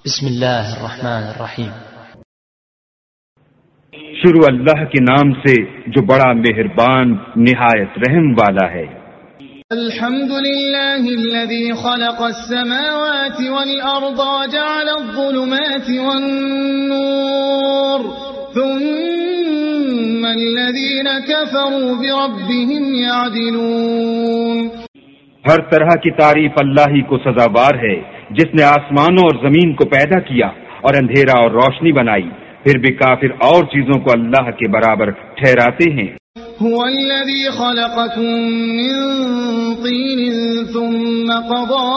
بسم اللہ الرحمن الرحیم۔ شروع اللہ کے نام سے جو بڑا مہربان نہایت رحم والا ہے۔ الحمد للہ الذی خلق السماوات والارض وجعل الظلمات والنور ثم الذین کفروا بربهم یعدلون۔ ہر طرح کی تعریف اللہ ہی کو سزاوار ہے، جس نے آسمانوں اور زمین کو پیدا کیا اور اندھیرا اور روشنی بنائی، پھر بھی کافر اور چیزوں کو اللہ کے برابر ٹھہراتے ہیں۔ هو الذي خلقكم من طين ثم قضى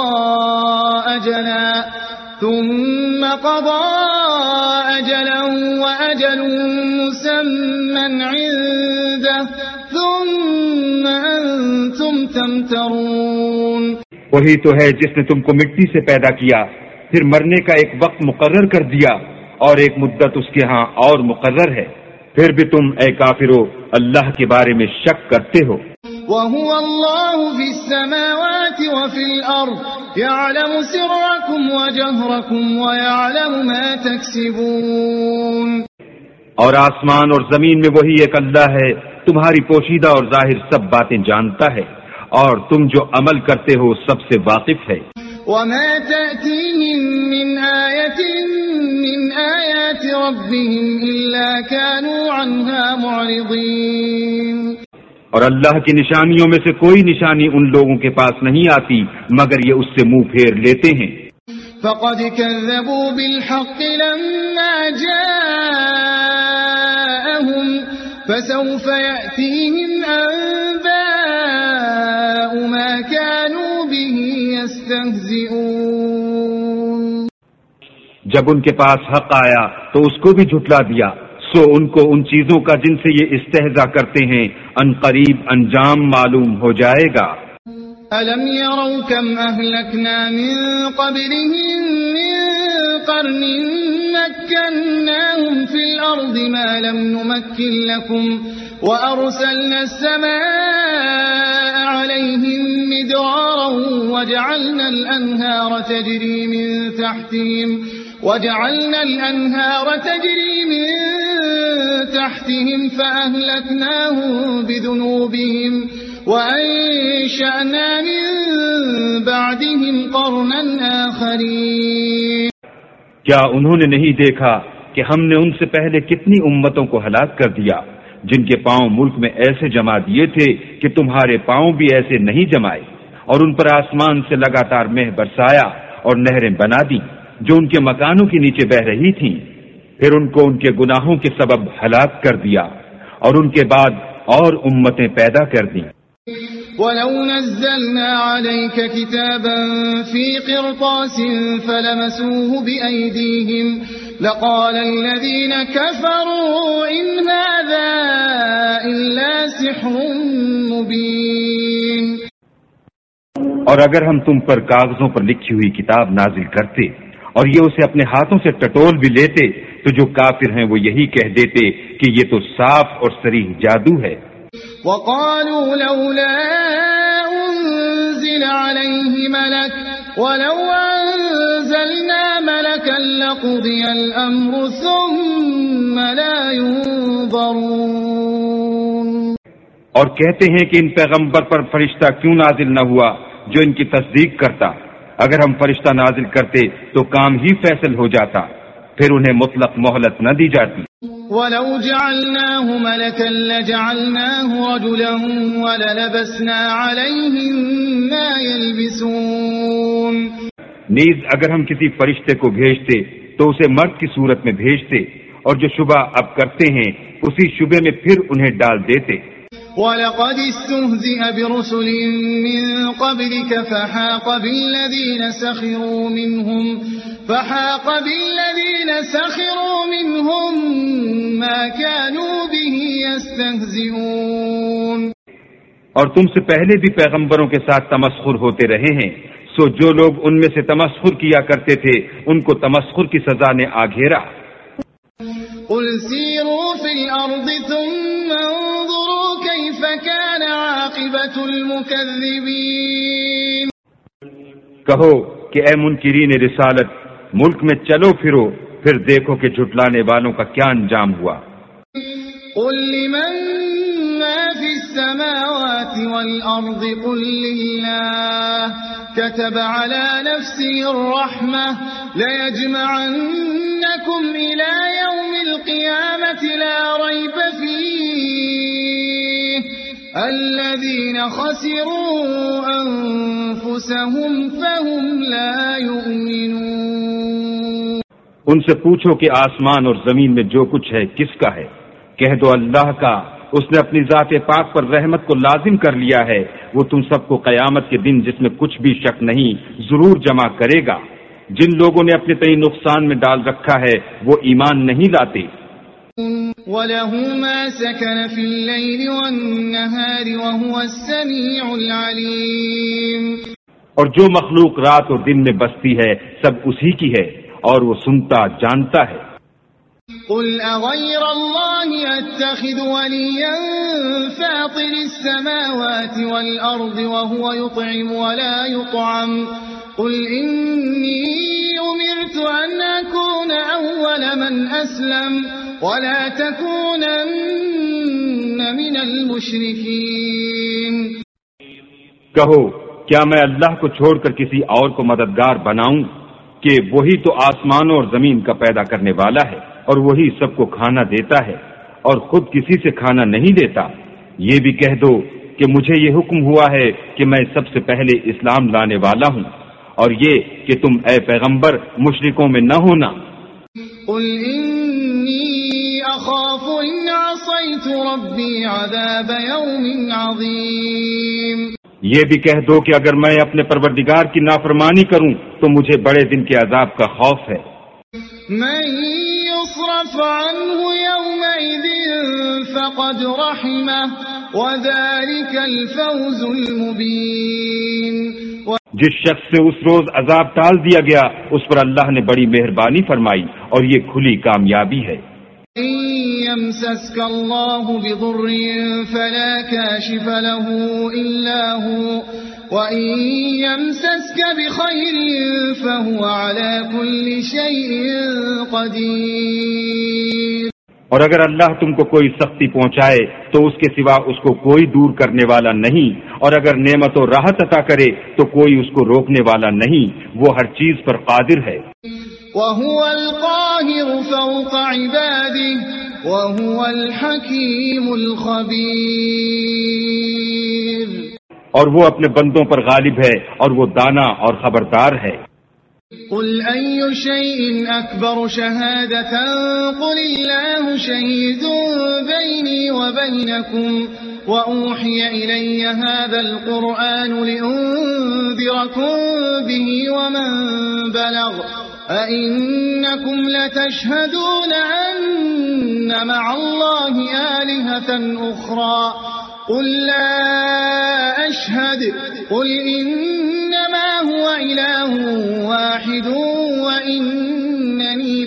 أجلا وأجل مسمى عنده ثم أنتم تمترون۔ وہی تو ہے جس نے تم کو مٹی سے پیدا کیا، پھر مرنے کا ایک وقت مقرر کر دیا اور ایک مدت اس کے ہاں اور مقرر ہے، پھر بھی تم اے کافرو اللہ کے بارے میں شک کرتے ہو۔ وَهُوَ اللَّهُ فِي السَّمَاوَاتِ وَفِي الْأَرْضِ يَعْلَمُ سِرَّكُمْ وَجَهْرَكُمْ وَيَعْلَمُ مَا تَكْسِبُونَ۔ اور آسمان اور زمین میں وہی ایک اللہ ہے، تمہاری پوشیدہ اور ظاہر سب باتیں جانتا ہے، اور تم جو عمل کرتے ہو سب سے واقف ہے۔ وَمَا تَأْتِيهِم مِّنْ آيَةٍ مِّنْ آيَاتِ رَبِّهِمْ إِلَّا كَانُوا عَنْهَا مُعْرِضِينَ۔ اور اللہ کی نشانیوں میں سے کوئی نشانی ان لوگوں کے پاس نہیں آتی مگر یہ اس سے منہ پھیر لیتے ہیں۔ فَقَدْ كَذَّبُوا بِالْحَقِّ لَمَّا جَاءَهُمْ فَسَوْفَ يَأْتِيهِمْ أَنبَاءُ مَا كَانُوا بِهِ يَسْتَهْزِئُونَ۔ جب ان کے پاس حق آیا تو اس کو بھی جھٹلا دیا، سو ان کو ان چیزوں کا جن سے یہ استہزاء کرتے ہیں ان قریب انجام معلوم ہو جائے گا۔ أَلَمْ يَرَوْا كَمْ أَهْلَكْنَا مِنْ قَبْلِهِمْ مِنْ قَرْنٍ مَكَّنَّاهُمْ فِي الْأَرْضِ مَا لَمْ نُمَكِّنْ لَكُمْ وَأَرْسَلْنَا السَّمَاءَ عَلَيْهِمْ مِدْرَارًا وَجَعَلْنَا الْأَنْهَارَ تَجْرِي مِنْ تحتهم فأهلكناهم بذنوبهم وأنشأنا من بعدهم قرنا آخرين۔ کیا انہوں نے نہیں دیکھا کہ ہم نے ان سے پہلے کتنی امتوں کو ہلاک کر دیا جن کے پاؤں ملک میں ایسے جما دیے تھے کہ تمہارے پاؤں بھی ایسے نہیں جمائے، اور ان پر آسمان سے لگاتار مہ برسایا اور نہریں بنا دی جو ان کے مکانوں کے نیچے بہ رہی تھیں، پھر ان کو ان کے گناہوں کے سبب ہلاک کر دیا اور ان کے بعد اور امتیں پیدا کر دیں۔ وَلَوْ نَزَّلْنَا عَلَيْكَ كِتَابًا فِي قِرْطَاسٍ فَلَمَسُوهُ بِأَيْدِيهِمْ لَقَالَ الَّذِينَ كَفَرُوا إِنْ هَذَا إِلَّا سِحْرٌ مُبِينٌ۔ اور اگر ہم تم پر کاغذوں پر لکھی ہوئی کتاب نازل کرتے اور یہ اسے اپنے ہاتھوں سے ٹٹول بھی لیتے تو جو کافر ہیں وہ یہی کہہ دیتے کہ یہ تو صاف اور صریح جادو ہے۔ وَقَالُوا لَوْلَا أُنزِلَ عَلَيْهِ مَلَكٌ وَلَوْ أَنزَلْنَا مَلَكًا لَقُضِيَ الْأَمْرُ ثُمَّ لَا يُنظَرُونَ۔ اور کہتے ہیں کہ ان پیغمبر پر فرشتہ کیوں نازل نہ ہوا جو ان کی تصدیق کرتا، اگر ہم فرشتہ نازل کرتے تو کام ہی فیصل ہو جاتا، پھر انہیں مطلق مہلت نہ دی جاتی۔ وَلَوْ جَعَلْنَاهُ مَلَكًا لَجَعَلْنَاهُ رَجُلًا وَلَلَبَسْنَا عَلَيْهِمْ مَا يَلْبِسُونَ۔ نیز اگر ہم کسی فرشتے کو بھیجتے تو اسے مرد کی صورت میں بھیجتے، اور جو شبہ اب کرتے ہیں اسی شبے میں پھر انہیں ڈال دیتے۔ وَلَقَدِ اسْتُهْزِئَ بِرُسُلٍ مِّن قَبْلِكَ فَحَاقَ بِالَّذِينَ سَخِرُوا مِنْهُم مَّا كَانُوا بِهِ يَسْتَهْزِئُونَ۔ اور تم سے پہلے بھی پیغمبروں کے ساتھ تمسخر ہوتے رہے ہیں، سو جو لوگ ان میں سے تمسخر کیا کرتے تھے ان کو تمسخر کی سزا نے آ گھیرا۔ قُلْ سِيرُوا فِي الْأَرْضِ ثُمَّ انظُرُوا كَيْفَ كَانَ عَاقِبَةُ الْمُكَذِّبِينَ۔ کہو کہ اے منکرین رسالت، ملک میں چلو پھرو، پھر دیکھو کہ جھٹلانے والوں کا کیا انجام ہوا۔ قل لمن ما في السماوات والأرض قل لله كتب على نفسه الرحمة ليجمعنكم إلى يوم القيامة لا ريب فيه الذين خسروا أنفسهم فهم لا يؤمنون۔ ان سے پوچھو کہ آسمان اور زمین میں جو کچھ ہے کس کا ہے؟ کہہ دو اللہ کا، اس نے اپنی ذات پاک پر رحمت کو لازم کر لیا ہے، وہ تم سب کو قیامت کے دن جس میں کچھ بھی شک نہیں ضرور جمع کرے گا۔ جن لوگوں نے اپنے تئیں نقصان میں ڈال رکھا ہے وہ ایمان نہیں لاتے۔ وَلَهُ مَا سَكَنَ فِي اللَّيْلِ وَالنَّهَارِ وَهُوَ السَّمِيعُ الْعَلِيمُ۔ اور جو مخلوق رات اور دن میں بستی ہے سب اسی کی ہے اور وہ سنتا جانتا ہے۔ قل أغير الله أتخذ وليا فاطر السماوات والأرض وهو يطعم ولا يطعم قل إني أمرت أن أكون أول من أسلم ولا تكونن من المشركين۔ کہو کیا میں اللہ کو چھوڑ کر کسی اور کو مددگار بناؤں کہ وہی تو آسمانوں اور زمین کا پیدا کرنے والا ہے اور وہی سب کو کھانا دیتا ہے اور خود کسی سے کھانا نہیں لیتا۔ یہ بھی کہہ دو کہ مجھے یہ حکم ہوا ہے کہ میں سب سے پہلے اسلام لانے والا ہوں، اور یہ کہ تم اے پیغمبر مشرکوں میں نہ ہونا۔ قل انی اخاف ان عصیت ربی عذاب یوم عظیم۔ یہ بھی کہہ دو کہ اگر میں اپنے پروردگار کی نافرمانی کروں تو مجھے بڑے دن کے عذاب کا خوف ہے۔ من يصرف عنه يومئذ فقد رحمه وذلك الفوز المبين۔ جس شخص سے اس روز عذاب ٹال دیا گیا اس پر اللہ نے بڑی مہربانی فرمائی اور یہ کھلی کامیابی ہے۔ إن يمسسك الله بضر فلا كاشف له إلا هو وإن يمسسك بخير فهو على كل شيء قدير۔ اور اگر اللہ تم کو کوئی سختی پہنچائے تو اس کے سوا اس کو کوئی دور کرنے والا نہیں، اور اگر نعمت و راحت عطا کرے تو کوئی اس کو روکنے والا نہیں، وہ ہر چیز پر قادر ہے۔ وهو القاهر فوق عباده وهو الحكيم الخبير۔ اور وہ اپنے بندوں پر غالب ہے اور وہ دانا اور خبردار ہے۔ قل أي شيء أكبر شهادة قل الله شهيد بيني وبينكم وأوحي إلي هذا القرآن لأنذركم به ومن بلغ أئنكم لتشهدون أن مع الله آلهة أخرى قل لا أشهد قل إنما هو إله واحد وإنني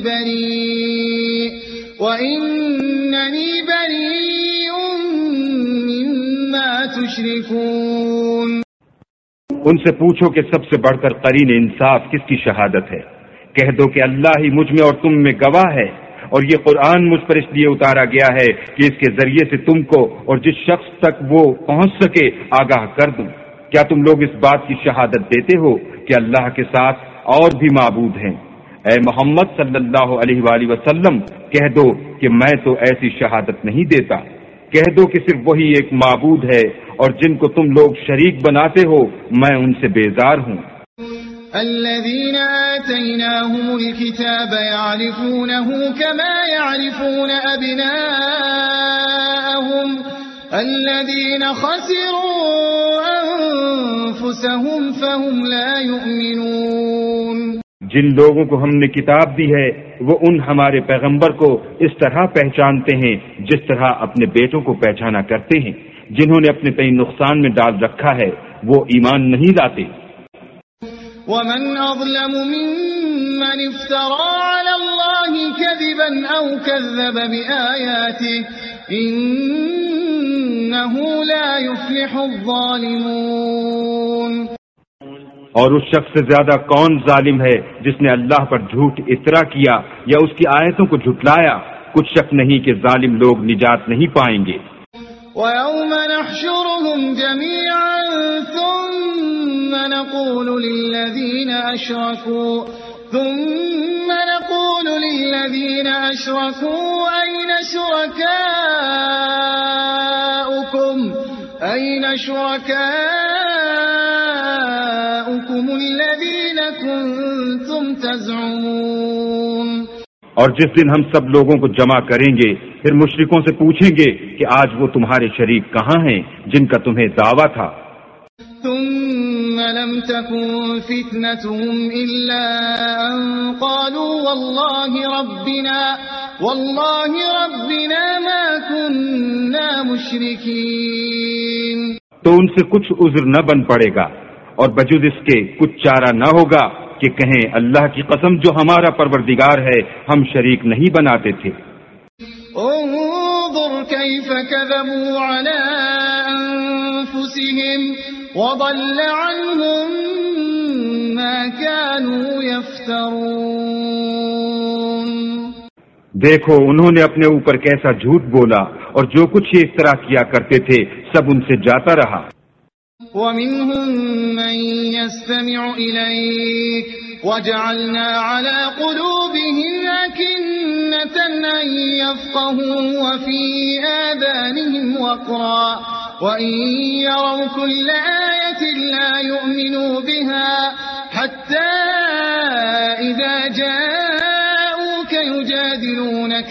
بريء مما تشركون۔ ان سے پوچھو کہ سب سے بڑھ کر قرین انصاف کس کی شہادت ہے؟ کہہ دو کہ اللہ ہی مجھ میں اور تم میں گواہ ہے، اور یہ قرآن مجھ پر اس لیے اتارا گیا ہے کہ اس کے ذریعے سے تم کو اور جس شخص تک وہ پہنچ سکے آگاہ کر دوں۔ کیا تم لوگ اس بات کی شہادت دیتے ہو کہ اللہ کے ساتھ اور بھی معبود ہیں؟ اے محمد صلی اللہ علیہ وآلہ وسلم کہہ دو کہ میں تو ایسی شہادت نہیں دیتا۔ کہہ دو کہ صرف وہی ایک معبود ہے اور جن کو تم لوگ شریک بناتے ہو میں ان سے بیزار ہوں۔ الذين آتيناهم الكتاب يعرفونه كما يعرفون أبناءهم الذين خسروا أنفسهم فهم لا يؤمنون۔ جن لوگوں کو ہم نے کتاب دی ہے وہ ان ہمارے پیغمبر کو اس طرح پہچانتے ہیں جس طرح اپنے بیٹوں کو پہچانا کرتے ہیں۔ جنہوں نے اپنے تئیں نقصان میں ڈال رکھا ہے وہ ایمان نہیں لاتے۔ ومن أظلم ممن افترى على الله كذبا أو كذب بآياته إنه لا يفلح الظالمون۔ اور اس شخص سے زیادہ کون ظالم ہے جس نے اللہ پر جھوٹ افترا کیا یا اس کی آیتوں کو جھٹلایا؟ کچھ شک نہیں کہ ظالم لوگ نجات نہیں پائیں گے۔ وَيَوْمَ نَحْشُرُهُمْ جَمِيعًا ثُمَّ نَقُولُ لِلَّذِينَ أَشْرَكُوا أَيْنَ شُرَكَاؤُكُمُ الَّذِينَ كُنتُمْ تَزْعُمُونَ۔ اور جس دن ہم سب لوگوں کو جمع کریں گے پھر مشرکوں سے پوچھیں گے کہ آج وہ تمہارے شریک کہاں ہیں جن کا تمہیں دعویٰ تھا؟ ثم لم تكن فتنتهم إلا أن قالوا والله ربنا ما كنا مشركين۔ تو ان سے کچھ عذر نہ بن پڑے گا اور بجز اس کے کچھ چارہ نہ ہوگا کہ کہیں اللہ کی قسم جو ہمارا پروردگار ہے ہم شریک نہیں بناتے تھے۔ انظر كيف كذبوا على أنفسهم وضل عنهم ما كانوا يفترون۔ دیکھو انہوں نے اپنے اوپر کیسا جھوٹ بولا اور جو کچھ یہ افترا کیا کرتے تھے سب ان سے جاتا رہا۔ وَمِنْهُمْ مَنْ يَسْتَمِعُ إِلَيْكَ وَجَعَلْنَا عَلَى قُلُوبِهِمْ أَكِنَّةً أَنْ يَفْقَهُوا وَفِي آذَانِهِمْ وَقْرًا وَإِنْ يَرَوْا كُلَّ آيَةٍ لَا يُؤْمِنُوا بِهَا حَتَّى إِذَا جَاءُوكَ يُجَادِلُونَكَ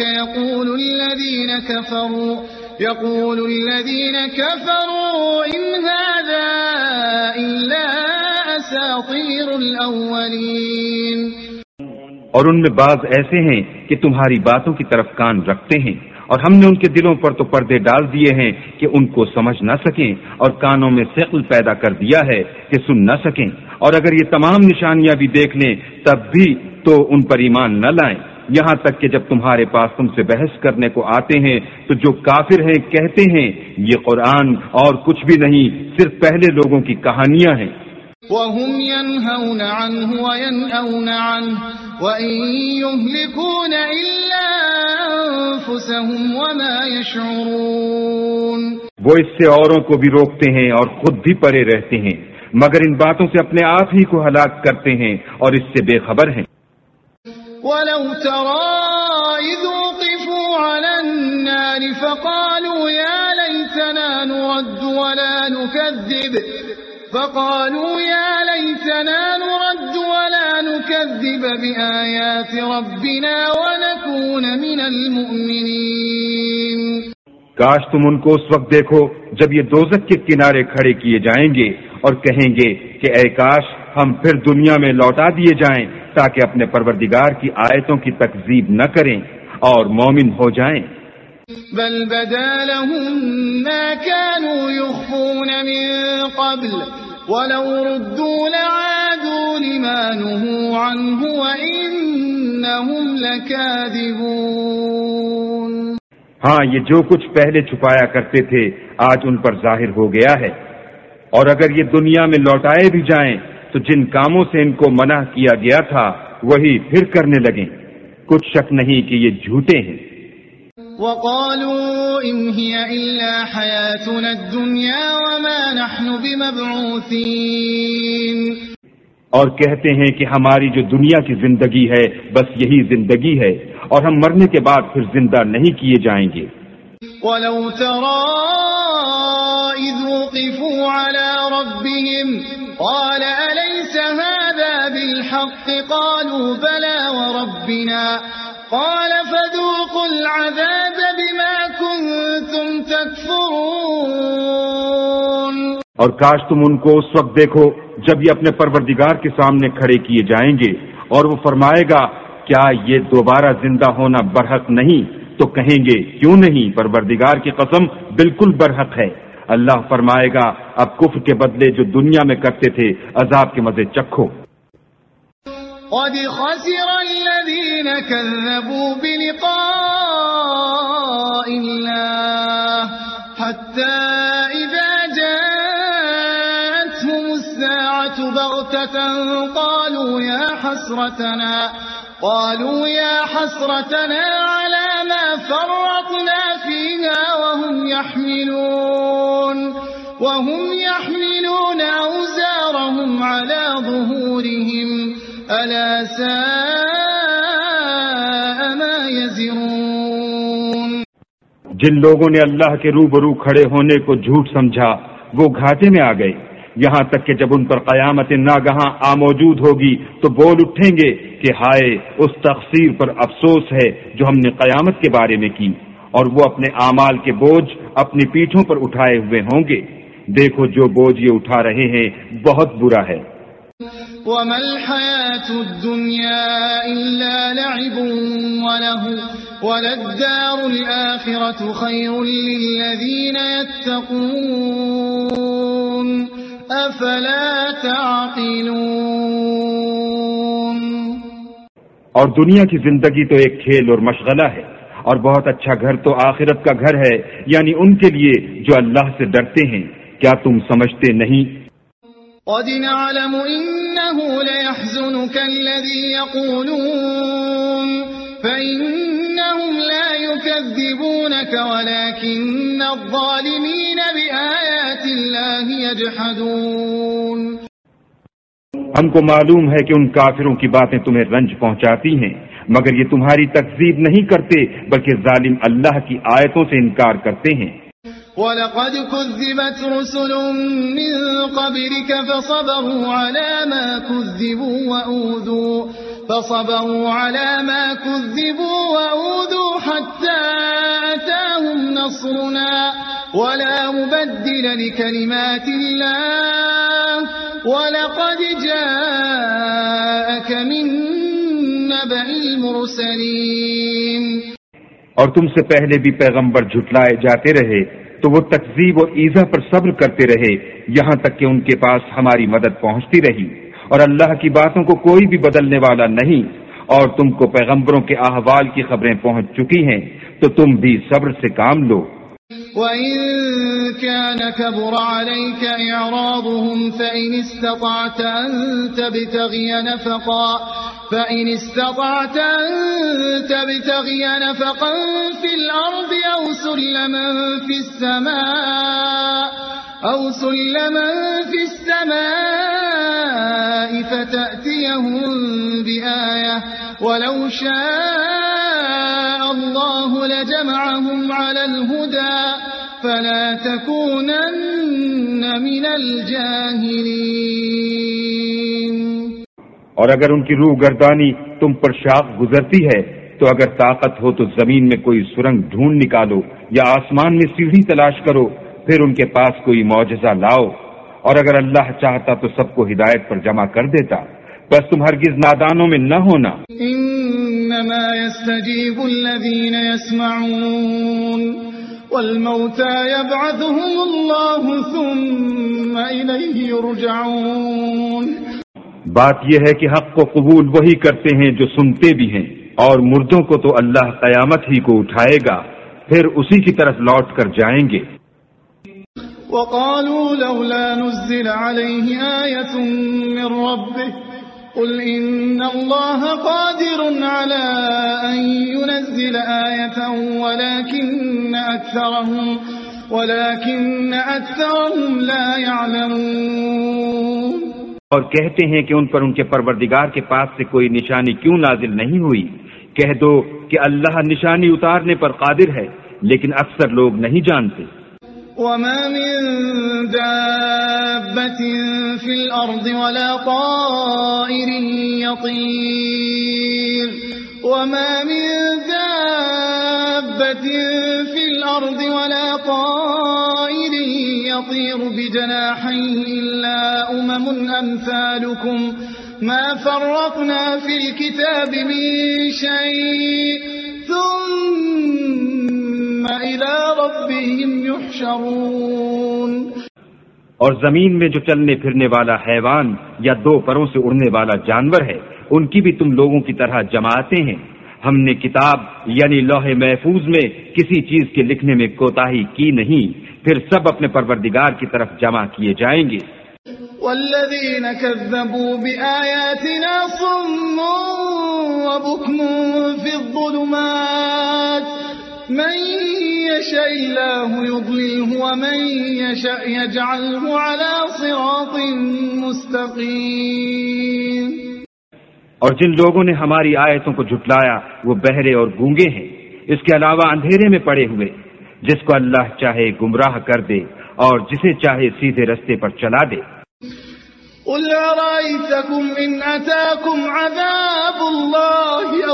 يقول الذين كفروا إن هذا إلا أساطير الأولين۔ اور ان میں بعض ایسے ہیں کہ تمہاری باتوں کی طرف کان رکھتے ہیں اور ہم نے ان کے دلوں پر تو پردے ڈال دیے ہیں کہ ان کو سمجھ نہ سکیں اور کانوں میں ثقل پیدا کر دیا ہے کہ سن نہ سکیں، اور اگر یہ تمام نشانیاں بھی دیکھ لیں تب بھی تو ان پر ایمان نہ لائیں، یہاں تک کہ جب تمہارے پاس تم سے بحث کرنے کو آتے ہیں تو جو کافر ہیں کہتے ہیں یہ قرآن اور کچھ بھی نہیں صرف پہلے لوگوں کی کہانیاں ہیں۔ وَهُمْ يَنْهَوْنَ عَنْهُ وَيَنْأَوْنَ عَنْهُ وَإِنْ يُهْلِكُونَ إِلَّا أَنفُسَهُمْ وَمَا يَشْعُرُونَ۔ وہ اس سے اوروں کو بھی روکتے ہیں اور خود بھی پرے رہتے ہیں مگر ان باتوں سے اپنے آپ ہی کو ہلاک کرتے ہیں اور اس سے بے خبر ہیں۔ وَلَوْ تَرَىٰ إِذْ وُقِفُوا عَلَى النَّارِ فَقَالُوا يَا لَيْتَنَا نُرَدُّ وَلَا نُكَذِّبَ بِآيَاتِ رَبِّنَا وَنَكُونَ مِنَ الْمُؤْمِنِينَ۔ کاش تم ان کو اس وقت دیکھو جب یہ دوزخ کے کنارے کھڑے کیے جائیں گے اور کہیں گے کہ اے کاش ہم پھر دنیا میں لوٹا دیے جائیں تاکہ اپنے پروردگار کی آیتوں کی تکذیب نہ کریں اور مومن ہو جائیں۔ بل بدا لهم ما كانوا يخفون من قبل ولو ردوا لعادوا لما نهوا عنه وإنهم لكاذبون۔ ہاں یہ جو کچھ پہلے چھپایا کرتے تھے آج ان پر ظاہر ہو گیا ہے، اور اگر یہ دنیا میں لوٹائے بھی جائیں تو جن کاموں سے ان کو منع کیا گیا تھا وہی پھر کرنے لگیں، کچھ شک نہیں کہ یہ جھوٹے ہیں۔ وَقَالُوا إِنْ هِيَ إِلَّا حَيَاتُنَا الدُّنْيَا وَمَا نَحْنُ بِمَبْعُوثِينَ۔ اور کہتے ہیں کہ ہماری جو دنیا کی زندگی ہے بس یہی زندگی ہے اور ہم مرنے کے بعد پھر زندہ نہیں کیے جائیں گے۔ وَلَوْ تَرَىٰ إِذْ وُقِفُوا عَلَىٰ رَبِّهِمْ قَالَ أَلَيْسَ هَٰذَا بِالْحَقِّ قَالُوا بَلَىٰ وَرَبِّنَا قَالَ فَذُوقُوا الْعَذَابَ بِمَا كُنتُمْ تَكْفُرُونَ۔ اور کاش تم ان کو اس وقت دیکھو جب یہ اپنے پروردگار کے سامنے کھڑے کیے جائیں گے اور وہ فرمائے گا کیا یہ دوبارہ زندہ ہونا برحق نہیں؟ تو کہیں گے کیوں نہیں، پروردگار کی قسم بالکل برحق ہے۔ اللہ فرمائے گا اب کفر کے بدلے جو دنیا میں کرتے تھے عذاب کے مزے چکھو۔ قد خسر الذين كذبوا بلقاء الله حتى إذا جاءتهم الساعة بغتة مرة قالوا يا حسرتنا على ما فرطنا فيها وهم يحملون أوزارهم على ظهورهم ألا ساء ما يزرون. جن لوگوں نے اللہ کے روبرو کھڑے ہونے کو جھوٹ سمجھا وہ گھاٹے میں آ گئے، یہاں تک کہ جب ان پر قیامت ناگہاں موجود ہوگی تو بول اٹھیں گے کہ ہائے اس تقصیر پر افسوس ہے جو ہم نے قیامت کے بارے میں کی، اور وہ اپنے اعمال کے بوجھ اپنی پیٹھوں پر اٹھائے ہوئے ہوں گے. دیکھو جو بوجھ یہ اٹھا رہے ہیں بہت برا ہے. وَمَا الْحَيَاةُ الدُّنْيَا إِلَّا لَعِبٌ وَلَهْوٌ وَلَلدَّارُ الْآخِرَةُ خَيْرٌ لِّلَّذِينَ يَتَّقُونَ أَفَلَا تَعْقِلُونَ. اور دنیا کی زندگی تو ایک کھیل اور مشغلہ ہے، اور بہت اچھا گھر تو آخرت کا گھر ہے، یعنی ان کے لیے جو اللہ سے ڈرتے ہیں. کیا تم سمجھتے نہیں؟ قد نعلم إنه ليحزنك الذي يقولون فإنهم لا يكذبونك ولكن الظالمين بآيات الله يجحدون. ہم کو معلوم ہے کہ ان کافروں کی باتیں تمہیں رنج پہنچاتی ہیں، مگر یہ تمہاری تکذیب نہیں کرتے بلکہ ظالم اللہ کی آیتوں سے انکار کرتے ہیں. وَلَقَدْ كُذِّبَتْ رُسُلٌ مِّن قَبْلِكَ فَصَبَرُوا عَلَى مَا كُذِّبُوا وَأُوذُوا حَتَّى أَتَاهُمْ نَصْرُنَا وَلَا مُبَدِّلَ لِكَلِمَاتِ اللَّهِ وَلَقَدْ جَاءَكَ مِن نَّبَإِ الْمُرْسَلِينَ. اور تم سے پہلے بھی پیغمبر جھٹلائے جاتے رہے تو وہ تکذیب اور ایذا پر صبر کرتے رہے یہاں تک کہ ان کے پاس ہماری مدد پہنچتی رہی، اور اللہ کی باتوں کو کوئی بھی بدلنے والا نہیں، اور تم کو پیغمبروں کے احوال کی خبریں پہنچ چکی ہیں تو تم بھی صبر سے کام لو. وَإِن كَانَ كَبُرَ عَلَيْكَ إِعْرَاضُهُمْ فَإِنِ اسْتَطَعْتَ أَن تَبْتَغِيَ نَفَقًا فِي الْأَرْضِ أَوْ سُلَّمًا فِي السَّمَاءِ فَتَأْتِيَهُم بِآيَةٍ وَلَوْ شَاءَ اللَّهُ لَجَمَعَهُمْ عَلَى الْهُدَى فَلَا تَكُونَنَّ مِنَ الْجَاهِلِينَ. اور اگر ان کی روح گردانی تم پر شاق گزرتی ہے تو اگر طاقت ہو تو زمین میں کوئی سرنگ ڈھونڈ نکالو یا آسمان میں سیڑھی تلاش کرو، پھر ان کے پاس کوئی معجزہ لاؤ. اور اگر اللہ چاہتا تو سب کو ہدایت پر جمع کر دیتا، بس تم ہرگز نادانوں میں نہ ہونا. انما يستجيب الذين يسمعون والموتى يبعثهم الله ثم إليه يرجعون. بات یہ ہے کہ حق کو قبول وہی کرتے ہیں جو سنتے بھی ہیں، اور مردوں کو تو اللہ قیامت ہی کو اٹھائے گا، پھر اسی کی طرف لوٹ کر جائیں گے. وقالوا لولا نزل عليه آية من ربه قل إن الله قادر على أن ينزل آية ولكن أكثرهم لا يعلمون. اور کہتے ہیں کہ ان پر ان کے پروردگار کے پاس سے کوئی نشانی کیوں نازل نہیں ہوئی؟ کہہ دو کہ اللہ نشانی اتارنے پر قادر ہے، لیکن اکثر لوگ نہیں جانتے. وما من دابة في الأرض ولا طائر يطير بجناحيه إلا أمثالكم ما فرطنا في الكتاب من شيء ثم إلى ربهم يحشرون. اور زمین میں جو چلنے پھرنے والا حیوان یا دو پروں سے اڑنے والا جانور ہے، ان کی بھی تم لوگوں کی طرح جماعتیں ہیں. ہم نے کتاب یعنی لوح محفوظ میں کسی چیز کے لکھنے میں کوتاہی کی نہیں، پھر سب اپنے پروردگار کی طرف جمع کیے جائیں گے. والذين كذبوا بآياتنا صم وبكم في الظلمات من يشاء الله يضلله ومن يشاء يجعله على صراط مستقيم. اور جن لوگوں نے ہماری آیتوں کو جھٹلایا وہ بہرے اور گونگے ہیں، اس کے علاوہ اندھیرے میں پڑے ہوئے. جس کو اللہ چاہے گمراہ کر دے اور جسے چاہے سیدھے رستے پر چلا دے. قل أرأيتكم إن أتاكم عذاب الله أو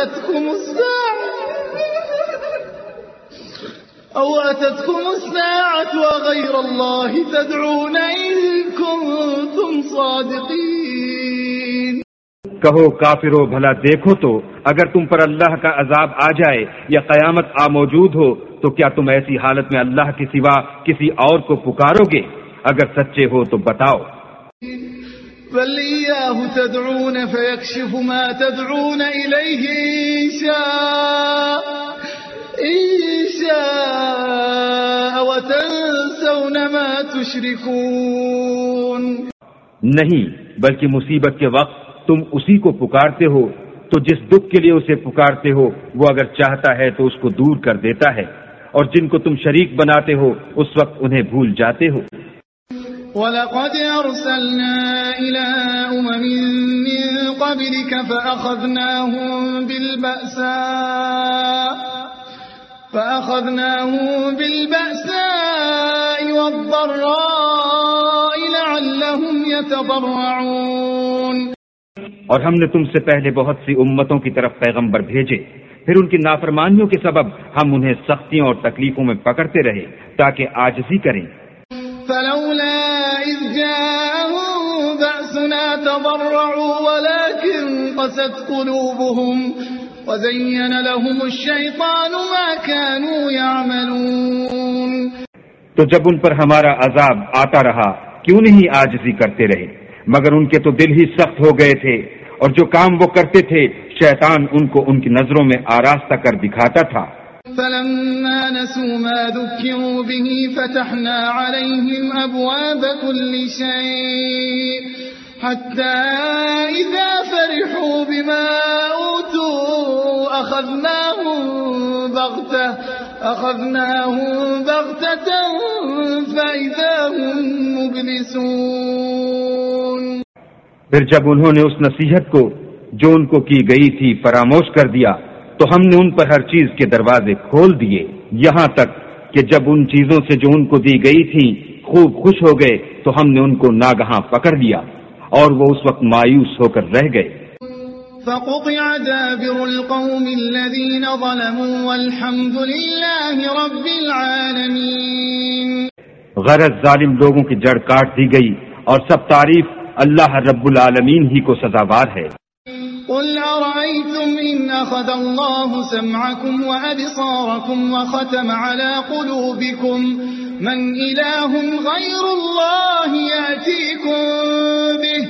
أتتكم الساعة وغير الله تدعون إن كنتم صادقين. کہو کافرو بھلا دیکھو تو اگر تم پر اللہ کا عذاب آ جائے یا قیامت موجود ہو تو کیا تم ایسی حالت میں اللہ کے سوا کسی اور کو پکارو گے؟ اگر سچے ہو تو بتاؤ. بل إياه تدعون فيكشف ما تدعون إليه إن شاء وتنسون ما تشركون. نہیں، بلکہ مصیبت کے وقت تم اسی کو پکارتے ہو تو جس دکھ کے لیے اسے پکارتے ہو وہ اگر چاہتا ہے تو اس کو دور کر دیتا ہے، اور جن کو تم شریک بناتے ہو اس وقت انہیں بھول جاتے ہو. وَلَقَدْ أَرْسَلْنَا إِلَىٰ أُمَمٍ مِّن قَبْلِكَ فَأَخَذْنَاهُم بِالْبَأْسَاءِ وَالضَّرَّاءِ لَعَلَّهُمْ يَتَضَرَّعُونَ. اور ہم نے تم سے پہلے بہت سی امتوں کی طرف پیغمبر بھیجے، پھر ان کی نافرمانیوں کے سبب ہم انہیں سختیوں اور تکلیفوں میں پکڑتے رہے تاکہ عاجزی کریں. فلولا إذ جاءهم بأسنا تضرعوا ولكن قست قلوبهم وزين لهم الشيطان ما كانوا يعملون. تو جب ان پر ہمارا عذاب آتا رہا کیوں نہیں عاجزی کرتے رہے، مگر ان کے تو دل ہی سخت ہو گئے تھے، اور جو کام وہ کرتے تھے شیطان ان کو ان کی نظروں میں آراستہ کر دکھاتا تھا. فلما نسوا ما ذكروا به فتحنا عليهم أبواب كل شيء حتى إذا فرحوا بما أوتوا أخذناهم بغتة فإذا هم مبلسون. پھر جب انہوں نے اس نصیحت کو جو ان کو کی گئی تھی فراموش کر دیا تو ہم نے ان پر ہر چیز کے دروازے کھول دیے، یہاں تک کہ جب ان چیزوں سے جو ان کو دی گئی تھی خوب خوش ہو گئے تو ہم نے ان کو ناگہاں پکڑ لیا اور وہ اس وقت مایوس ہو کر رہ گئے. فقطع دابر القوم الذين ظلموا والحمد لله رب العالمين. غرض ظالم لوگوں کی جڑ کاٹ دی گئی اور سب تعریف اللہ رب العالمین ہی کو سزاوار ہے. قل أرأيتم إن أخذ الله سمعكم وأبصاركم وختم على قلوبكم من إله غير الله يأتيكم به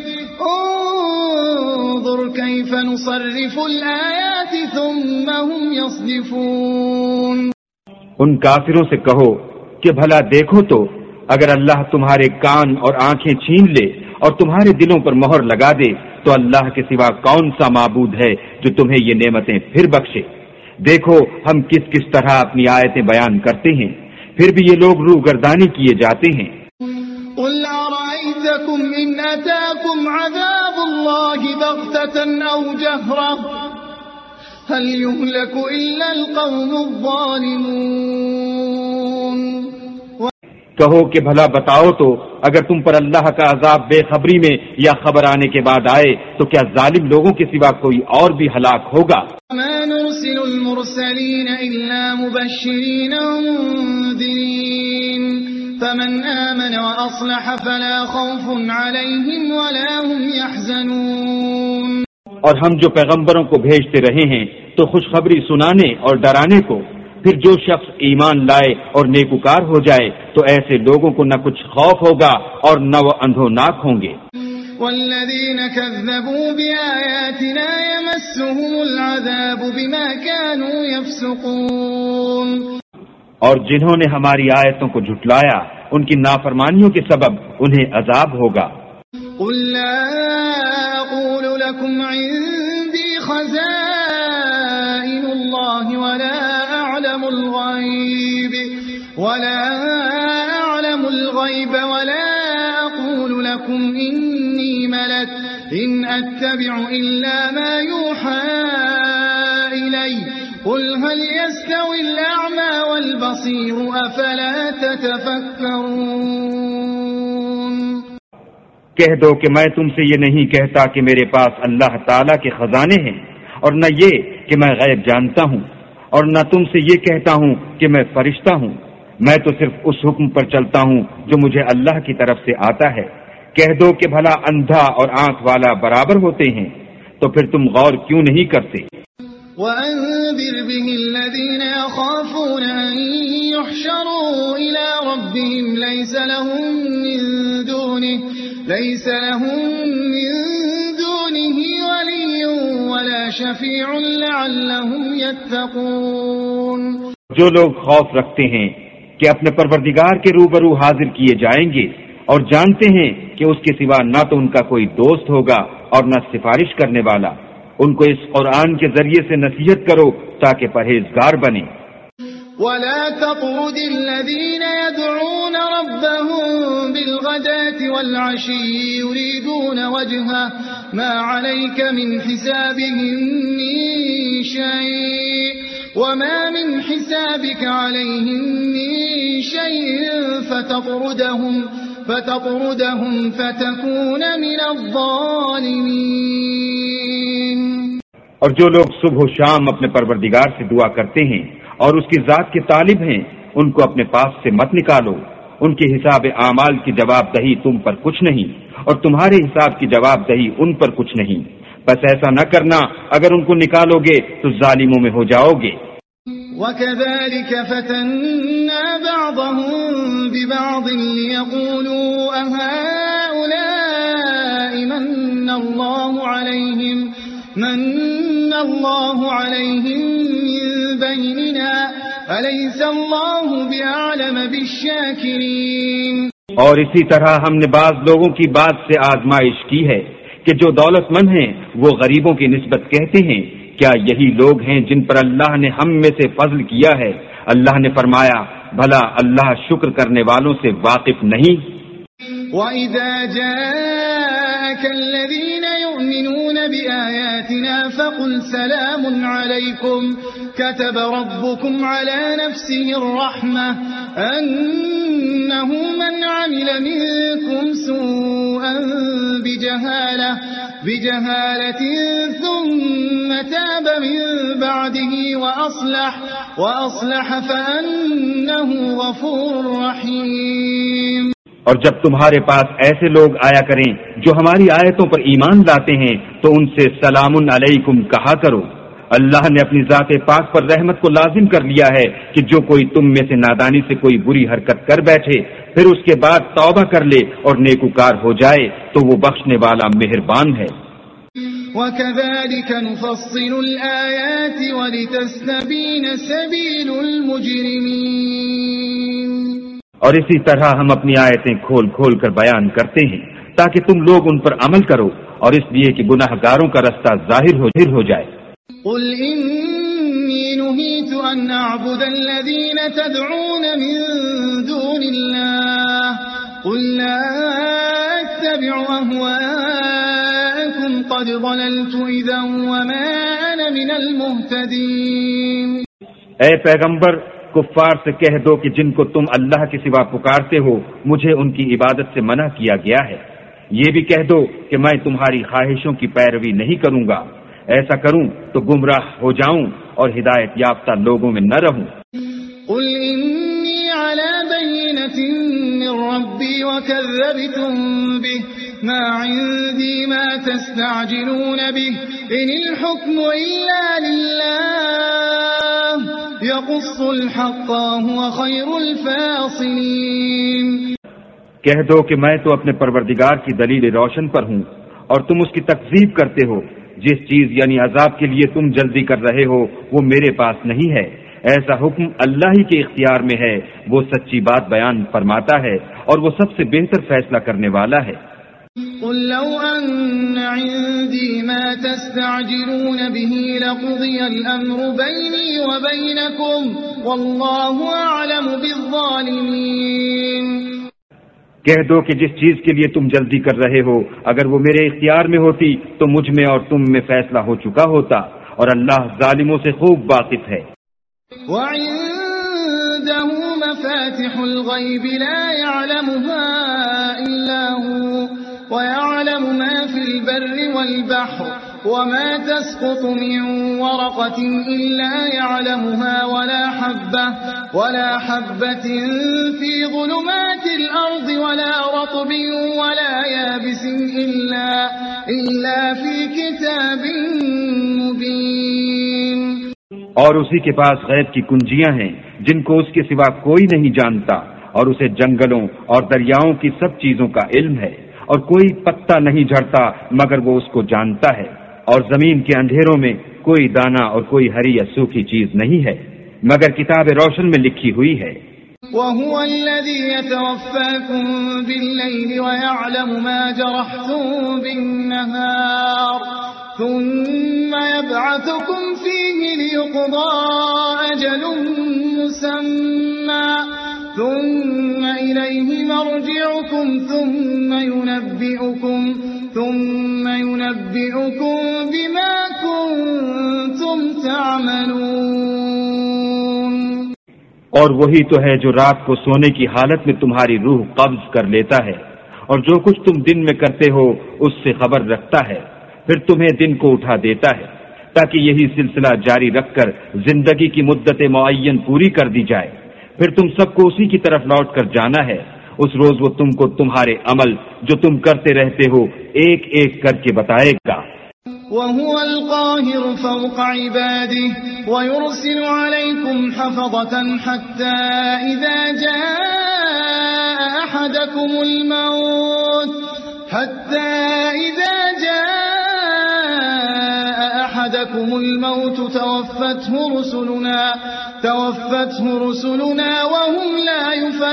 انظر كيف نصرف الآيات ثم هم يصدفون. ان کافروں سے کہو کہ بھلا دیکھو تو اگر اللہ تمہارے کان اور آنکھیں چھین لے اور تمہارے دلوں پر مہر لگا دے تو اللہ کے سوا کون سا معبود ہے جو تمہیں یہ نعمتیں پھر بخشے. دیکھو ہم کس کس طرح اپنی آیتیں بیان کرتے ہیں، پھر بھی یہ لوگ روگردانی کیے جاتے ہیں. قل أرأيتكم إن أتاكم عذاب الله بغتة أو جهرة هل يهلك إلا القوم الظالمون. کہو کہ بھلا بتاؤ تو اگر تم پر اللہ کا عذاب بے خبری میں یا خبر آنے کے بعد آئے تو کیا ظالم لوگوں کے سوا کوئی اور بھی ہلاک ہوگا؟ ما نرسل المرسلين إلا مبشرين ومنذرين فمن آمن وأصلح فلا خوف عليهم ولا هم يحزنون. اور ہم جو پیغمبروں کو بھیجتے رہے ہیں تو خوشخبری سنانے اور ڈرانے کو، پھر جو شخص ایمان لائے اور نیکوکار ہو جائے تو ایسے لوگوں کو نہ کچھ خوف ہوگا اور نہ وہ اندھوناک ہوں گے. والذین كذبوا بآیاتنا يمسهم العذاب بما كانوا يفسقون. اور جنہوں نے ہماری آیتوں کو جھٹلایا ان کی نافرمانیوں کے سبب انہیں عذاب ہوگا. قل لا أقول لكم عندي خزائن الله ولا أعلم الغيب ولا أقول لكم إني ملك إن أتبع إلا ما يوحى إلي قل هل يستوي الأعمى والبصير أفلا تتفكرون. کہہ دو کہ میں تم سے یہ نہیں کہتا کہ میرے پاس اللہ تعالیٰ کے خزانے ہیں، اور نہ یہ کہ میں غیب جانتا ہوں، اور نہ تم سے یہ کہتا ہوں کہ میں فرشتہ ہوں. میں تو صرف اس حکم پر چلتا ہوں جو مجھے اللہ کی طرف سے آتا ہے. کہہ دو کہ بھلا اندھا اور آنکھ والا برابر ہوتے ہیں، تو پھر تم غور کیوں نہیں کرتے؟ وَأَنذِرْ بِهِ الَّذِينَ يَخَافُونَ أَن يُحْشَرُوا إِلَى رَبِّهِمْ لَيْسَ لَهُم مِّن دُونِهِ وَلِيٌّ وَلَا شَفِيعٌ لَعَلَّهُمْ يَتَّقُونَ. جو لوگ خوف رکھتے ہیں کہ اپنے پروردگار کے روبرو حاضر کیے جائیں گے اور جانتے ہیں کہ اس کے سوا نہ تو ان کا کوئی دوست ہوگا اور نہ سفارش کرنے والا، ان کو اس قرآن کے ذریعے سے نصیحت کرو تاکہ پرہیزگار بنیں. وَلَا تَطْرُدِ الَّذِينَ يَدْعُونَ رَبَّهُم بِالْغَدَاةِ وَالْعَشِيِّ يُرِيدُونَ وَجْهَهُ مَا عَلَيْكَ مِنْ حِسَابِهِم مِّن شَيْءٍ وَمَا مِنْ حِسَابِكَ عَلَيْهِم مِّن شَيْءٍ فَتَطْرُدَهُمْ فَتَكُونَ مِنَ الظَّالِمِينَ. اور جو لوگ صبح و شام اپنے پروردگار سے دعا کرتے ہیں اور اس کی ذات کے طالب ہیں، ان کو اپنے پاس سے مت نکالو. ان کے حساب اعمال کی جواب دہی تم پر کچھ نہیں، اور تمہارے حساب کی جواب دہی ان پر کچھ نہیں. بس ایسا نہ کرنا، اگر ان کو نکالو گے تو ظالموں میں ہو جاؤ گے. وَكَذَلِكَ فَتَنَّا بَعْضَهُم بِبَعْضٍ لِيَقُولُوا أَهَٰؤُلَاءِ مَنَّ اللَّهُ عَلَيْهِم مِّن بَيْنِنَا أَلَيْسَ اللَّهُ بِأَعْلَمَ بِالشَّاكِرِينَ. اور اسی طرح ہم نے بعض لوگوں کی بات سے آزمائش کی ہے کہ جو دولت مند ہیں وہ غریبوں کی نسبت کہتے ہیں کیا یہی لوگ ہیں جن پر اللہ نے ہم میں سے فضل کیا ہے؟ اللہ نے فرمایا بھلا اللہ شکر کرنے والوں سے واقف نہیں؟ وَإِذَا جَاءَكَ الَّذِينَ يُؤْمِنُونَ بِآيَاتِنَا فَقُلْ سَلَامٌ عَلَيْكُمْ كَتَبَ رَبُّكُمْ عَلَى نَفْسِهِ الرَّحْمَةَ أَنَّهُ مَنْ عَمِلَ مِنكُمْ سُوءًا بِجَهَالَةٍ ثُمَّ تَابَ مِن بَعْدِهِ وَأَصْلَحَ فَأَنَّهُ غَفُورٌ رَّحِيمٌ. اور جب تمہارے پاس ایسے لوگ آیا کریں جو ہماری آیتوں پر ایمان لاتے ہیں تو ان سے سلام علیکم کہا کرو. اللہ نے اپنی ذات پاک پر رحمت کو لازم کر لیا ہے کہ جو کوئی تم میں سے نادانی سے کوئی بری حرکت کر بیٹھے پھر اس کے بعد توبہ کر لے اور نیکوکار ہو جائے تو وہ بخشنے والا مہربان ہے. وَكَذَلِكَ نُفَصِّلُ الْآيَاتِ وَلِتَسْتَبِينَ سَبِيلُ الْمُجْرِمِينَ. اور اسی طرح ہم اپنی آیتیں کھول کھول کر بیان کرتے ہیں تاکہ تم لوگ ان پر عمل کرو اور اس لیے کہ گناہ گاروں کا رستہ ظاہر ہو جائے. قل إني نهيت أن أعبد الذين تدعون من دون الله قل لا أتبع أهواءكم قد ضللت إذا وما أنا من المهتدين. اے پیغمبر کفار سے کہہ دو کہ جن کو تم اللہ کے سوا پکارتے ہو مجھے ان کی عبادت سے منع کیا گیا ہے. یہ بھی کہہ دو کہ میں تمہاری خواہشوں کی پیروی نہیں کروں گا. ایسا کروں تو گمراہ ہو جاؤں اور ہدایت یافتہ لوگوں میں نہ رہوں. قل انی علی بینۃ من ربی وکذبتم به ما عندی ما تستعجلون به ان الحکم الا للہ یقص الحق وهو خیر الفاصلین. کہہ دو کہ میں تو اپنے پروردگار کی دلیل روشن پر ہوں اور تم اس کی تکذیب کرتے ہو. جس چیز یعنی عذاب کے لیے تم جلدی کر رہے ہو وہ میرے پاس نہیں ہے. ایسا حکم اللہ ہی کے اختیار میں ہے. وہ سچی بات بیان فرماتا ہے اور وہ سب سے بہتر فیصلہ کرنے والا ہے. قل لو أن عندي ما تستعجلون به لقضي الأمر بيني وبينكم والله أعلم بالظالمين. کہہ دو کہ جس چیز کے لیے تم جلدی کر رہے ہو اگر وہ میرے اختیار میں ہوتی تو مجھ میں اور تم میں فیصلہ ہو چکا ہوتا اور اللہ ظالموں سے خوب واقف ہے. وعنده مفاتح الغيب لا يعلمها إلا هو ويعلم ما في البر والبحر وما تسقط من ورقة إلا يعلمها ولا حبة في ظلمات الأرض ولا رطب ولا يابس إلا في كتاب مبين. اور اسی کے پاس غیب کی کنجیاں ہیں جن کو اس کے سوا کوئی نہیں جانتا اور اسے جنگلوں اور دریاؤں کی سب چیزوں کا علم ہے اور کوئی پتا نہیں جھڑتا مگر وہ اس کو جانتا ہے اور زمین کے اندھیروں میں کوئی دانہ اور کوئی ہری یا سوکھی چیز نہیں ہے مگر کتاب روشن میں لکھی ہوئی ہے. وَهُوَ الَّذِي يَتَوَفَّاكُمْ بِاللَّيْلِ وَيَعْلَمُ مَا جَرَحْتُمْ بِالنَّهَارِ ثُمَّ يَبْعَثُكُمْ فِيهِ لِيُقْضَى أَجَلٌ مُّسَمًّى ثُمَّ إِلَيْهِ مَرْجِعُكُمْ ثُمَّ يُنَبِّئُكُمْ بِمَا كُنتُمْ تَعْمَلُونَ. اور وہی تو ہے جو رات کو سونے کی حالت میں تمہاری روح قبض کر لیتا ہے اور جو کچھ تم دن میں کرتے ہو اس سے خبر رکھتا ہے پھر تمہیں دن کو اٹھا دیتا ہے تاکہ یہی سلسلہ جاری رکھ کر زندگی کی مدت معین پوری کر دی جائے. پھر تم سب کو اسی کی طرف لوٹ کر جانا ہے. اس روز وہ تم کو تمہارے عمل جو تم کرتے رہتے ہو ایک ایک کر کے بتائے گا. وَهُوَ الْقَاهِرُ فَوْقَ عِبَادِهِ وَيُرْسِلُ عَلَيْكُمْ حَفَظَةً حَتَّى إِذَا جَاءَ أَحَدَكُمُ الْمَوْتُ توفته رسلنا وهم لا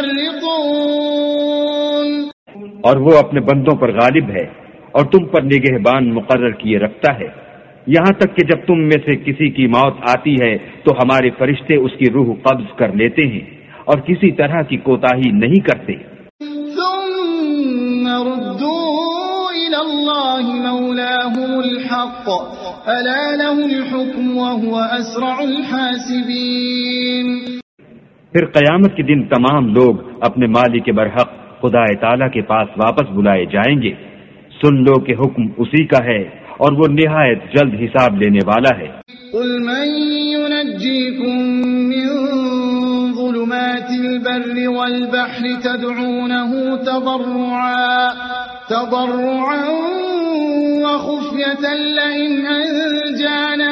يفرطون. اور وہ اپنے بندوں پر غالب ہے اور تم پر نگہبان مقرر کیے رکھتا ہے یہاں تک کہ جب تم میں سے کسی کی موت آتی ہے تو ہمارے فرشتے اس کی روح قبض کر لیتے ہیں اور کسی طرح کی کوتاہی نہیں کرتے. ثم ردوا إلى الله مولاهم الحق ألا له الحكم وهو أسرع الحاسبين. پھر قیامت کے دن تمام لوگ اپنے مالک برحق خدا تعالی کے پاس واپس بلائے جائیں گے. سن لو کہ حکم اسی کا ہے اور وہ نہایت جلد حساب لینے والا ہے. قل من ينجيكم من ظلمات البر والبحر تدعونه تضرعا وخفية لئن أنجانا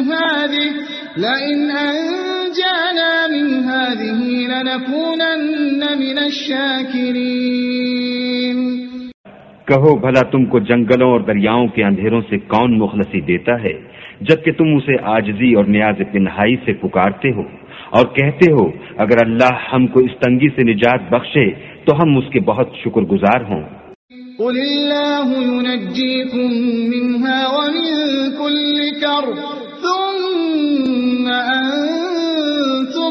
من هذه لنكونن من الشاكرين. کہو بھلا تم کو جنگلوں اور دریاؤں کے اندھیروں سے کون مخلصی دیتا ہے جبکہ تم اسے عاجزی اور نیاز پنہائی سے پکارتے ہو اور کہتے ہو اگر اللہ ہم کو اس تنگی سے نجات بخشے تو ہم اس کے بہت شکر گزار ہوں. قل اللہ ينجيكم منها ومن كل كرب ثم أنتم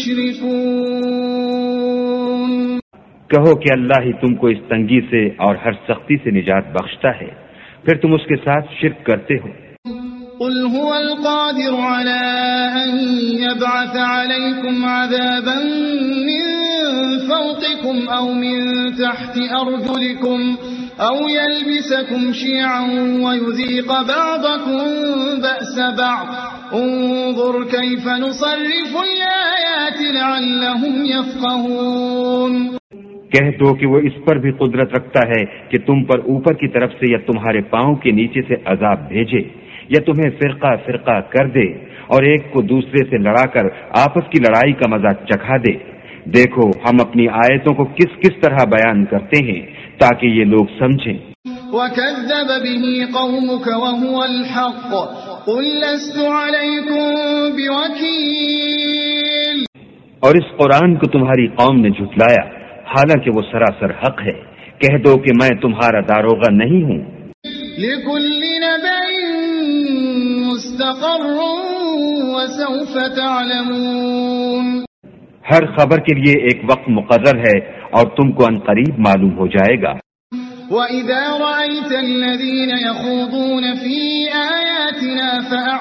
تشركون. کہو کہ اللہ ہی تم کو اس تنگی سے اور ہر سختی سے نجات بخشتا ہے پھر تم اس کے ساتھ شرک کرتے ہو. قل هو القادر على أن يبعث عليكم عذابا من فوقكم أو من تحت أرجلكم أو يلبسكم شيعا ويذيق بعضكم بأس بعض انظر كيف نصرف الآيات لعلهم يفقهون. کہہ دو کہ وہ اس پر بھی قدرت رکھتا ہے کہ تم پر اوپر کی طرف سے یا تمہارے پاؤں کے نیچے سے عذاب بھیجے یا تمہیں فرقہ فرقہ کر دے اور ایک کو دوسرے سے لڑا کر آپس کی لڑائی کا مزہ چکھا دے. دیکھو ہم اپنی آیتوں کو کس کس طرح بیان کرتے ہیں تاکہ یہ لوگ سمجھیں. وَكَذَّبَ بِهِ قَوْمُكَ وَهُوَ الْحَقُّ قُلْ لَسْتُ عَلَيْكُمْ بِوَكِيلٍ. اور اس قرآن کو تمہاری قوم نے جھٹلایا حالانکہ وہ سراسر حق ہے. کہہ دو کہ میں تمہارا داروغہ نہیں ہوں. لِكُلِّ نَبَإٍ مُسْتَقَرٌّ وَسَوْفَ تَعْلَمُونَ. ہر خبر کے لیے ایک وقت مقرر ہے اور تم کو عنقریب معلوم ہو جائے گا. وَإِذَا رَأَيْتَ الَّذِينَ يَخُوضُونَ فِي آيَاتِنَا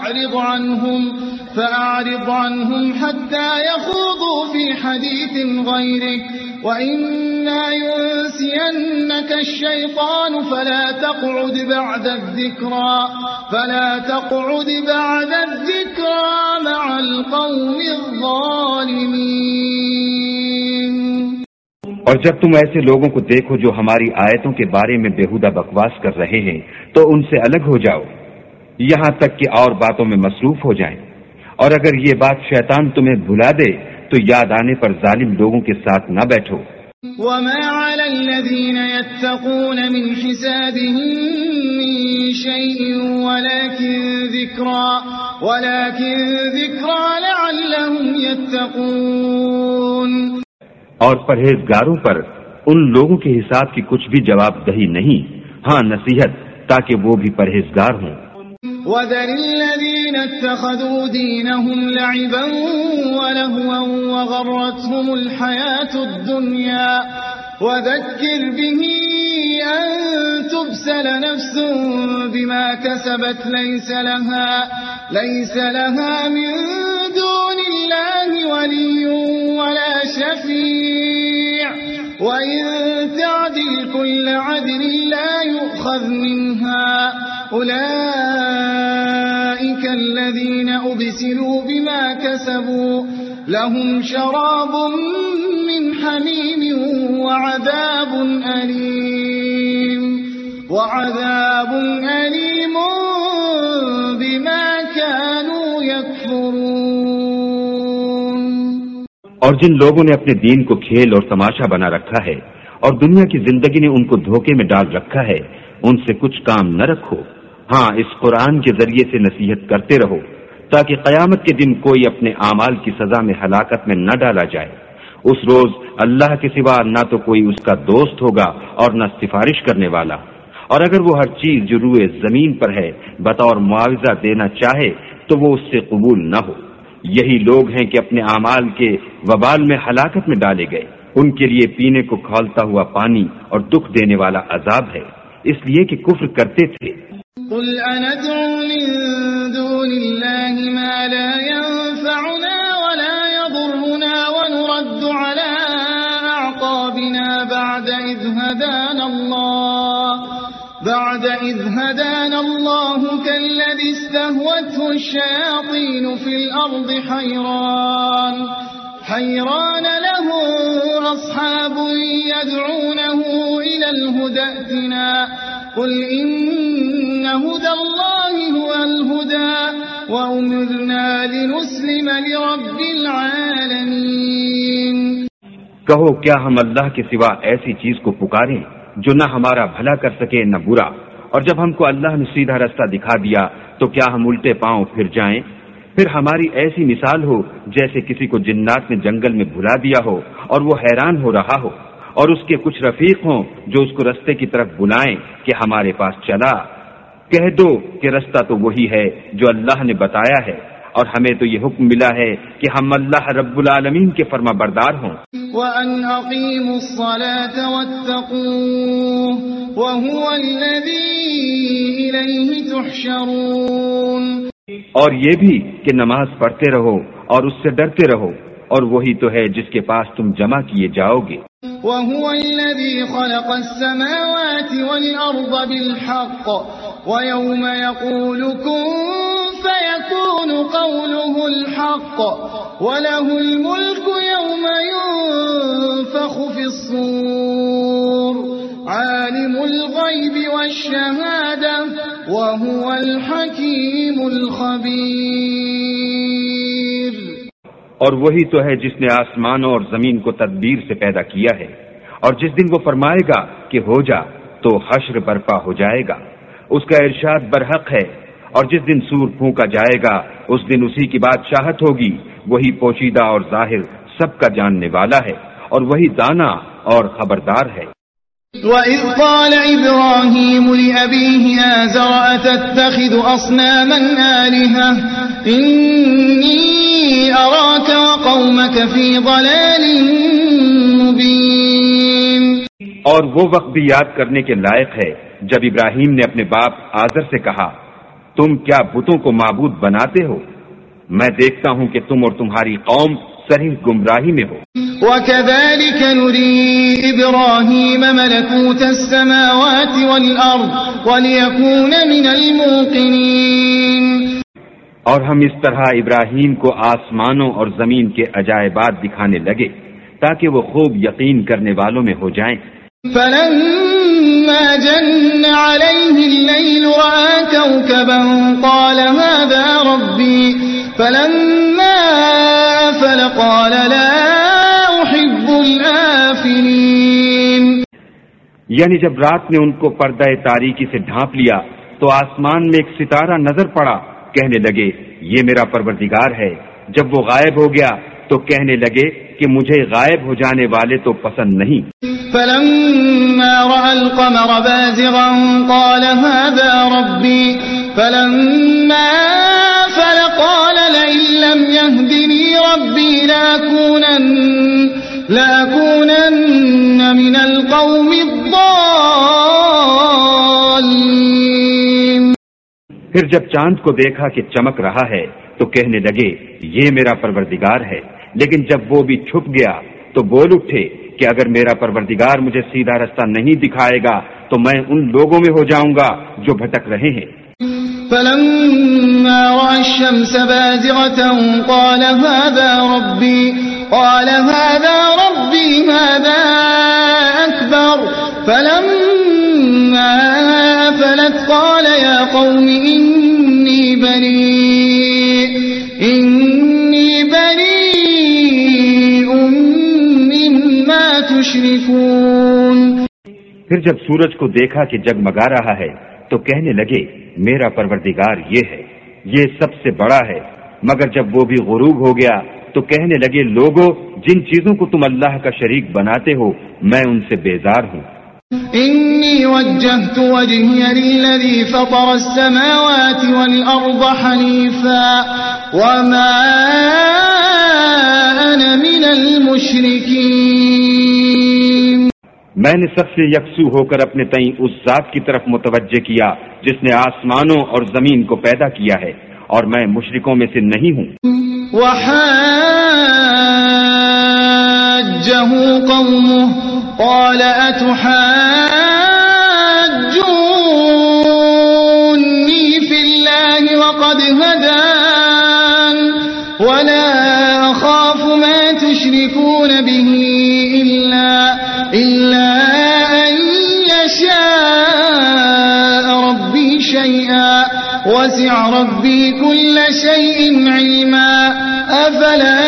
فَأَعْرِضْ عَنْهُمْ حَتَّى يَخُوضُوا فِي حَدِيثٍ غَيْرِهِ وَإِمَّا يُنْسِيَنَّكَ الشَّيْطَانُ فَلَا تَقْعُدْ بَعْدَ الذِّكْرَى مَعَ الْقَوْمِ الظَّالِمِينَ. اور جب تم ایسے لوگوں کو دیکھو جو ہماری آیتوں کے بارے میں بےہودہ بکواس کر رہے ہیں تو ان سے الگ ہو جاؤ یہاں تک کہ اور باتوں میں مصروف ہو جائیں. اور اگر یہ بات شیطان تمہیں بھلا دے تو یاد آنے پر ظالم لوگوں کے ساتھ نہ بیٹھو. وَمَا عَلَى الَّذِينَ يَتَّقُونَ مِنْ حِسَابِهِمْ مِنْ شَيْءٍ وَلَكِنْ ذِكْرَى لَعَلَّهُمْ يَتَّقُونَ. اور پرہیزگاروں پر ان لوگوں کے حساب کی کچھ بھی جواب دہی نہیں، ہاں نصیحت تاکہ وہ بھی پرہیزگار ہوں. وَذَرِ الَّذِينَ اتَّخَذُوا دِينَهُمْ لَعِبًا وَلَهْوًا وَغَرَّتْهُمُ الْحَيَاةُ الدُّنْيَا وَذَكِّرْ بِهِ أَن تُبْسَلَ نَفْسٌ بِمَا كَسَبَتْ لَيْسَ لَهَا مِن دُونِ اللَّهِ وَلِيٌّ وَلَا شَفِيعٌ وَإِن تَعْدِلْ كُلَّ عَدْلٍ لَّا يُؤْخَذْ مِنْهَا أُولَئِكَ الَّذِينَ أُبْسِلُوا بِمَا كَسَبُوا لَهُمْ شَرَابٌ مِّنْ حَمِيمٍ وَعَذَابٌ أَلِيمٌ بِمَا كَانُوا يَكْفُرُونَ. اور جن لوگوں نے اپنے دین کو کھیل اور تماشا بنا رکھا ہے اور دنیا کی زندگی نے ان کو دھوکے میں ڈال رکھا ہے ان سے کچھ کام نہ رکھو. ہاں اس قرآن کے ذریعے سے نصیحت کرتے رہو تاکہ قیامت کے دن کوئی اپنے اعمال کی سزا میں ہلاکت میں نہ ڈالا جائے. اس روز اللہ کے سوا نہ تو کوئی اس کا دوست ہوگا اور نہ سفارش کرنے والا. اور اگر وہ ہر چیز جو روئے زمین پر ہے بطور معاوضہ دینا چاہے تو وہ اس سے قبول نہ ہو. یہی لوگ ہیں کہ اپنے اعمال کے وبال میں ہلاکت میں ڈالے گئے. ان کے لیے پینے کو کھولتا ہوا پانی اور دکھ دینے والا عذاب ہے اس لیے کہ کفر کرتے تھے. قل أندعو من دون الله ما لا ينفعنا ولا يضرنا ونرد على أعقابنا بعد إذ هدانا الله كالذي استهوته الشياطين في الأرض حيران له أصحاب يدعونه إلى الهدى ائتنا قل إن هدى الله هو الهدى وأمرنا لنسلم لرب العالمين. کہو کیا ہم اللہ کے سوا ایسی چیز کو پکاریں جو نہ ہمارا بھلا کر سکے نہ برا، اور جب ہم کو اللہ نے سیدھا رستہ دکھا دیا تو کیا ہم الٹے پاؤں پھر جائیں؟ پھر ہماری ایسی مثال ہو جیسے کسی کو جنات نے جنگل میں بھلا دیا ہو اور وہ حیران ہو رہا ہو، اور اس کے کچھ رفیق ہوں جو اس کو رستے کی طرف بلائیں کہ ہمارے پاس چلا. کہہ دو کہ رستہ تو وہی ہے جو اللہ نے بتایا ہے، اور ہمیں تو یہ حکم ملا ہے کہ ہم اللہ رب العالمین کے فرما بردار ہوں. وَأَنْ أَقِيمُوا الصَّلَاةَ وَاتَّقُوهُ وَهُوَ الَّذِي إِلَيْهِ تُحْشَرُونَ. اور یہ بھی کہ نماز پڑھتے رہو اور اس سے ڈرتے رہو، اور وہی تو ہے جس کے پاس تم جمع کیے جاؤ گے. وَهُوَ الَّذِي خَلَقَ السَّمَاوَاتِ وَالْأَرْضَ بِالْحَقِّ وَيَوْمَ يَقُولُ كُن فَيَكُونُ قَوْلُهُ الْحَقَّ وَلَهُ الْمُلْكُ يَوْمَ يُنفَخُ فِي الصُّورِ عَالِمُ الْغَيْبِ وَالشَّهَادَةِ وَهُوَ الْحَكِيمُ الْخَبِيرُ. اور وہی تو ہے جس نے آسمانوں اور زمین کو تدبیر سے پیدا کیا ہے، اور جس دن وہ فرمائے گا کہ ہو جا تو حشر برپا ہو جائے گا. اس کا ارشاد برحق ہے، اور جس دن سور پھونکا جائے گا اس دن اسی کی بادشاہت ہوگی. وہی پوشیدہ اور ظاہر سب کا جاننے والا ہے، اور وہی دانا اور خبردار ہے. وَإِذْ قَالَ إِبْرَاهِيمُ لِأَبِيهِ آزَرَ أَتَتَّخِذُ أَصْنَامًا آلِهَةً إِنِّي أَرَاكَ وَقَوْمَكَ فِي ضَلَالٍ مُبِينٍ۔ اور وہ وقت بھی یاد کرنے کے لائق ہے جب ابراہیم نے اپنے باپ آزر سے کہا، تم کیا بتوں کو معبود بناتے ہو؟ میں دیکھتا ہوں کہ تم اور تمہاری قوم صریح گمراہی میں ہو۔ وَكَذَلِكَ نُرِي إِبْرَاهِيمَ مَلَكُوتَ السَّمَاوَاتِ وَالْأَرْضِ وَلِيَكُونَ مِنَ الْمُوقِنِينَ۔ اور ہم اس طرح ابراہیم کو آسمانوں اور زمین کے عجائبات دکھانے لگے تاکہ وہ خوب یقین کرنے والوں میں ہو جائیں۔ فَلَمَّا جَنَّ عَلَيْهِ اللَّيْلُ رَأَىٰ كَوْكَبًا قَالَ هَٰذَا رَبِّي فَلَمَّا أَفَلَ قَالَ لَا أُحِبُّ الْآفِلِينَ۔ یعنی جب رات نے ان کو پردہ تاریکی سے ڈھانپ لیا تو آسمان میں ایک ستارہ نظر پڑا، کہنے لگے یہ میرا پروردگار ہے۔ جب وہ غائب ہو گیا تو کہنے لگے کہ مجھے غائب ہو جانے والے تو پسند نہیں۔ فَلَمَّا رَأَى الْقَمَرَ بَازِغًا قَالَ هَٰذَا رَبِّي فَلَمَّا أَفَلَ قَالَ لَئِن لَّمْ يَهْدِنِي رَبِّي لَأَكُونَنَّ مِنَ الْقَوْمِ الضَّالِّينَ۔ پھر جب چاند کو دیکھا کہ چمک رہا ہے تو کہنے لگے یہ میرا پروردگار ہے، لیکن جب وہ بھی چھپ گیا تو بول اٹھے کہ اگر میرا پروردگار مجھے سیدھا رستہ نہیں دکھائے گا تو میں ان لوگوں میں ہو جاؤں گا جو بھٹک رہے ہیں۔ فَلَمَّا رَأَى الشَّمْسَ بَازِغَةً قَالَ هَٰذَا رَبِّي هَٰذَا أَكْبَرُ فَلَمَّا أَفَلَتْ قَالَ يَا قَوْمِ إِنِّي بَرِيءٌ مِّمَّا تُشْرِكُونَ۔ پھر جب سورج کو دیکھا کہ جگمگا رہا ہے تو کہنے لگے میرا پروردگار یہ ہے، یہ سب سے بڑا ہے۔ مگر جب وہ بھی غروب ہو گیا تو کہنے لگے لوگو جن چیزوں کو تم اللہ کا شریک بناتے ہو میں ان سے بیزار ہوں۔ إني وجهت وجهي للذي فطر السماوات والأرض حنيفا وما أنا من المشركين۔ میں نے سب سے یکسو ہو کر اپنے تئیں اس ذات کی طرف متوجہ کیا جس نے آسمانوں اور زمین کو پیدا کیا ہے اور میں مشرکوں میں سے نہیں ہوں۔ وحاجه قومه قال أتحاجوني في الله وقد هدان ولا أخاف ما تشركون به إلا أن يشاء ربي شيئا وسع ربي كل شيء علما أفلا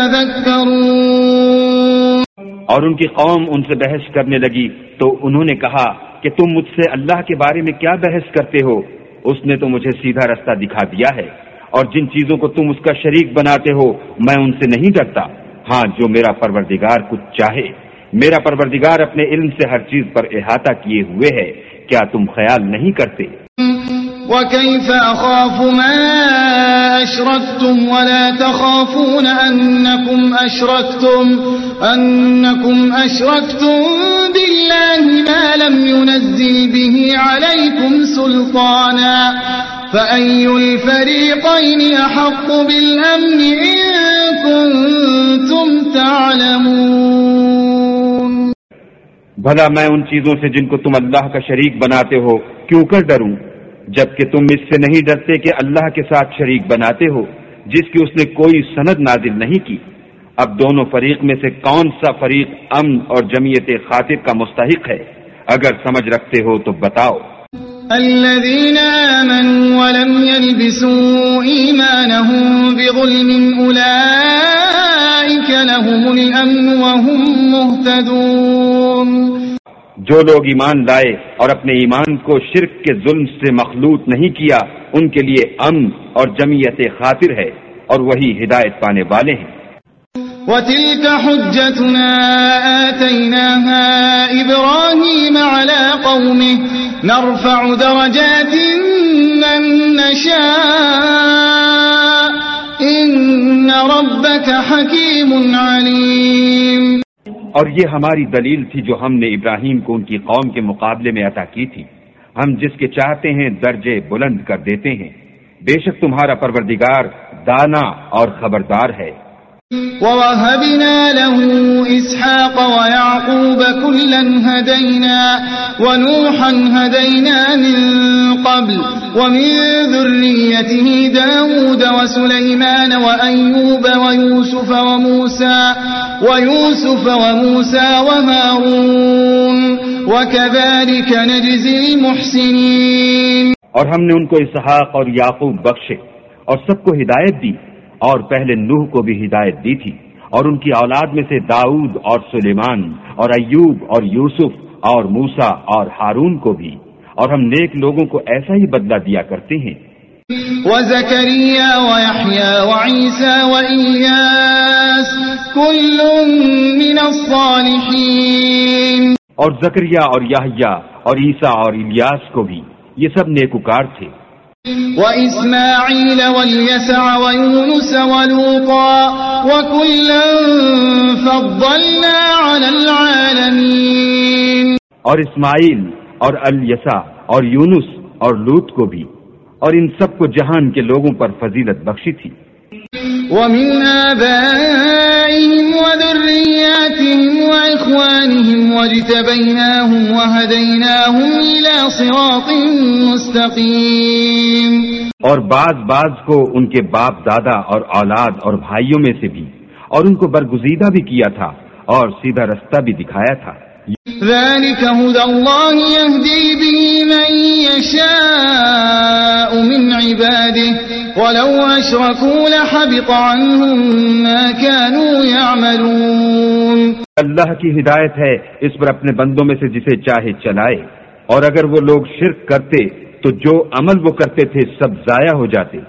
تتذكرون۔ اور ان کی قوم ان سے بحث کرنے لگی تو انہوں نے کہا کہ تم مجھ سے اللہ کے بارے میں کیا بحث کرتے ہو؟ اس نے تو مجھے سیدھا رستہ دکھا دیا ہے، اور جن چیزوں کو تم اس کا شریک بناتے ہو میں ان سے نہیں ڈرتا۔ ہاں جو میرا پروردگار کچھ چاہے، میرا پروردگار اپنے علم سے ہر چیز پر احاطہ کیے ہوئے ہے، کیا تم خیال نہیں کرتے؟ وَكَيْفَ أَخَافُ مَا أَشْرَكْتُمْ وَلَا تَخَافُونَ أَنَّكُمْ أَشْرَكْتُمْ بِاللَّهِ مَا لَمْ يُنَزِّلْ بِهِ عَلَيْكُمْ سُلْطَانًا فَأَيُّ الْفَرِيقَيْنِ أَحَقُّ بِالْأَمْنِ إِن كُنتُمْ تَعْلَمُونَ۔ بھلا میں ان چیزوں سے جن کو تم اللہ کا شریک بناتے ہو کیوں کر ڈروں، جبکہ تم اس سے نہیں ڈرتے کہ اللہ کے ساتھ شریک بناتے ہو جس کی اس نے کوئی سند نازل نہیں کی۔ اب دونوں فریق میں سے کون سا فریق امن اور جمعیت خاطر کا مستحق ہے؟ اگر سمجھ رکھتے ہو تو بتاؤ۔ الذين آمنوا ولم يلبسوا إيمانهم بظلم أولئك لهم الأمن وهم مهتدون۔ جو لوگ ایمان لائے اور اپنے ایمان کو شرک کے ظلم سے مخلوط نہیں کیا ان کے لیے امن اور جمعیت خاطر ہے اور وہی ہدایت پانے والے ہیں۔ وتلك حجتنا آتيناها إبراهيم على قومه نرفع درجات من نشاء إن ربك حكيم عليم. اور یہ ہماری دلیل تھی جو ہم نے ابراہیم کو ان کی قوم کے مقابلے میں عطا کی تھی. ہم جس کے چاہتے ہیں درجے بلند کر دیتے ہیں. بے شک تمہارا پروردگار دانا اور خبردار ہے. وَوَهَبْنَا لَهُ إِسْحَاقَ وَيَعْقُوبَ كُلًّا هَدَيْنَا وَنُوحًا هَدَيْنَا مِن قَبْلُ وَمِن ذُرِّيَّتِهِ دَاوُودَ وَسُلَيْمَانَ وَأَيُّوبَ وَيُوسُفَ وَمُوسَى وَهَارُونَ وَكَذَلِكَ نَجْزِي الْمُحْسِنِينَ. اور ہم نے ان کو اسحاق اور یعقوب بخشے اور سب کو ہدایت دی، اور پہلے نوح کو بھی ہدایت دی تھی، اور ان کی اولاد میں سے داؤد اور سلیمان اور ایوب اور یوسف اور موسیٰ اور ہارون کو بھی، اور ہم نیک لوگوں کو ایسا ہی بدلہ دیا کرتے ہیں. وَزَكَرِيَّا وَيَحْيَا وَعِيسَى وَإِلْيَاسَ كُلٌّ مِّنَ الصَّالِحِينَ. اور زکریا اور یحییٰ اور عیسیٰ اور الیاس کو بھی، یہ سب نیکوکار تھے. وَإِسْمَاعِيلَ وَالْيَسَعَ وَيُونُسَ وَلُوطًا وَكُلًّا فَضَّلْنَا عَلَى الْعَالَمِينَ. اور اسماعیل اور الیسع اور یونس اور لوط کو بھی، اور ان سب کو جہان کے لوگوں پر فضیلت بخشی تھی. وَمِنْ آبَائِهِمْ وَذُرِّيَّاتِهِمْ وَإِخْوَانِهِمْ وَاجْتَبَيْنَاهُمْ وَهَدَيْنَاهُمْ إِلَى صِرَاطٍ مُسْتَقِيمٍ. اور بعض کو ان کے باپ دادا اور اولاد اور بھائیوں میں سے بھی، اور ان کو برگزیدہ بھی کیا تھا اور سیدھا رستہ بھی دکھایا تھا. ذلك هدى الله يهدي به من يشاء من عباده ولو أشركوا لحبط عنهم ما كانوا يعملون. اللہ کی ہدایت ہے اس پر اپنے بندوں میں سے جسے چاہے چلائے، اور اگر وہ لوگ شرک کرتے تو جو عمل وہ کرتے تھے سب ضائع ہو جاتے.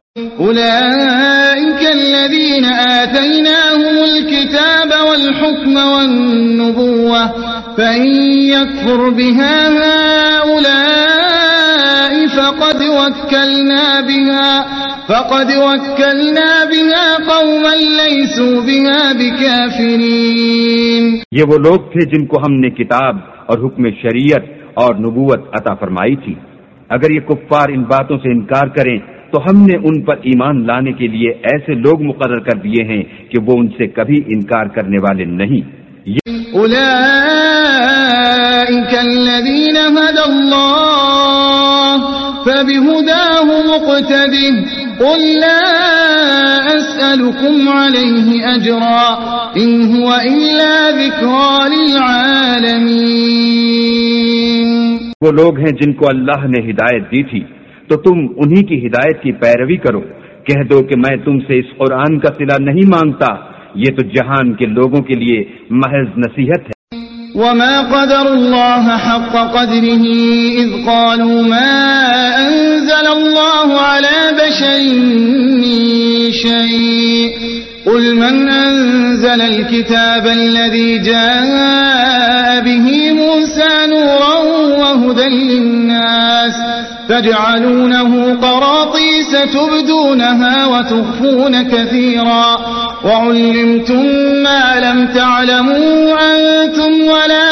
أولئك الذين آتيناهم الكتاب والحكم والنبوة فإن يكفر بها هؤلاء فقد وكلنا بها قوما ليسوا بها بكافرين. یہ وہ لوگ تھے جن کو ہم نے کتاب اور حکم شریعت اور نبوت عطا فرمائی تھی. اگر یہ کفار ان باتوں سے انکار کریں تو ہم نے ان پر ایمان لانے کے لیے ایسے لوگ مقرر کر دیے ہیں کہ وہ ان سے کبھی انکار کرنے والے نہیں. اولئک الذین هدى اللہ فبهداه مقتده قل لا اسألكم علیہ اجرا ان هو الا ذکرى للعالمین. وہ لوگ ہیں جن کو اللہ نے ہدایت دی تھی تو تم انہی کی ہدایت کی پیروی کرو. کہہ دو کہ میں تم سے اس قرآن کا صلہ نہیں مانگتا، یہ تو جہان کے لوگوں کے لیے محض نصیحت ہے. وما قدر الله حق قدره اذ قالوا ما انزل الله على بشر من شيء قل من انزل الكتاب الذي جاء به موسى نورا وهدى للناس تجعلونه قراطيس تبدونها وتخفون كثيرا وعلمتم ما لم تعلموا أنتم ولا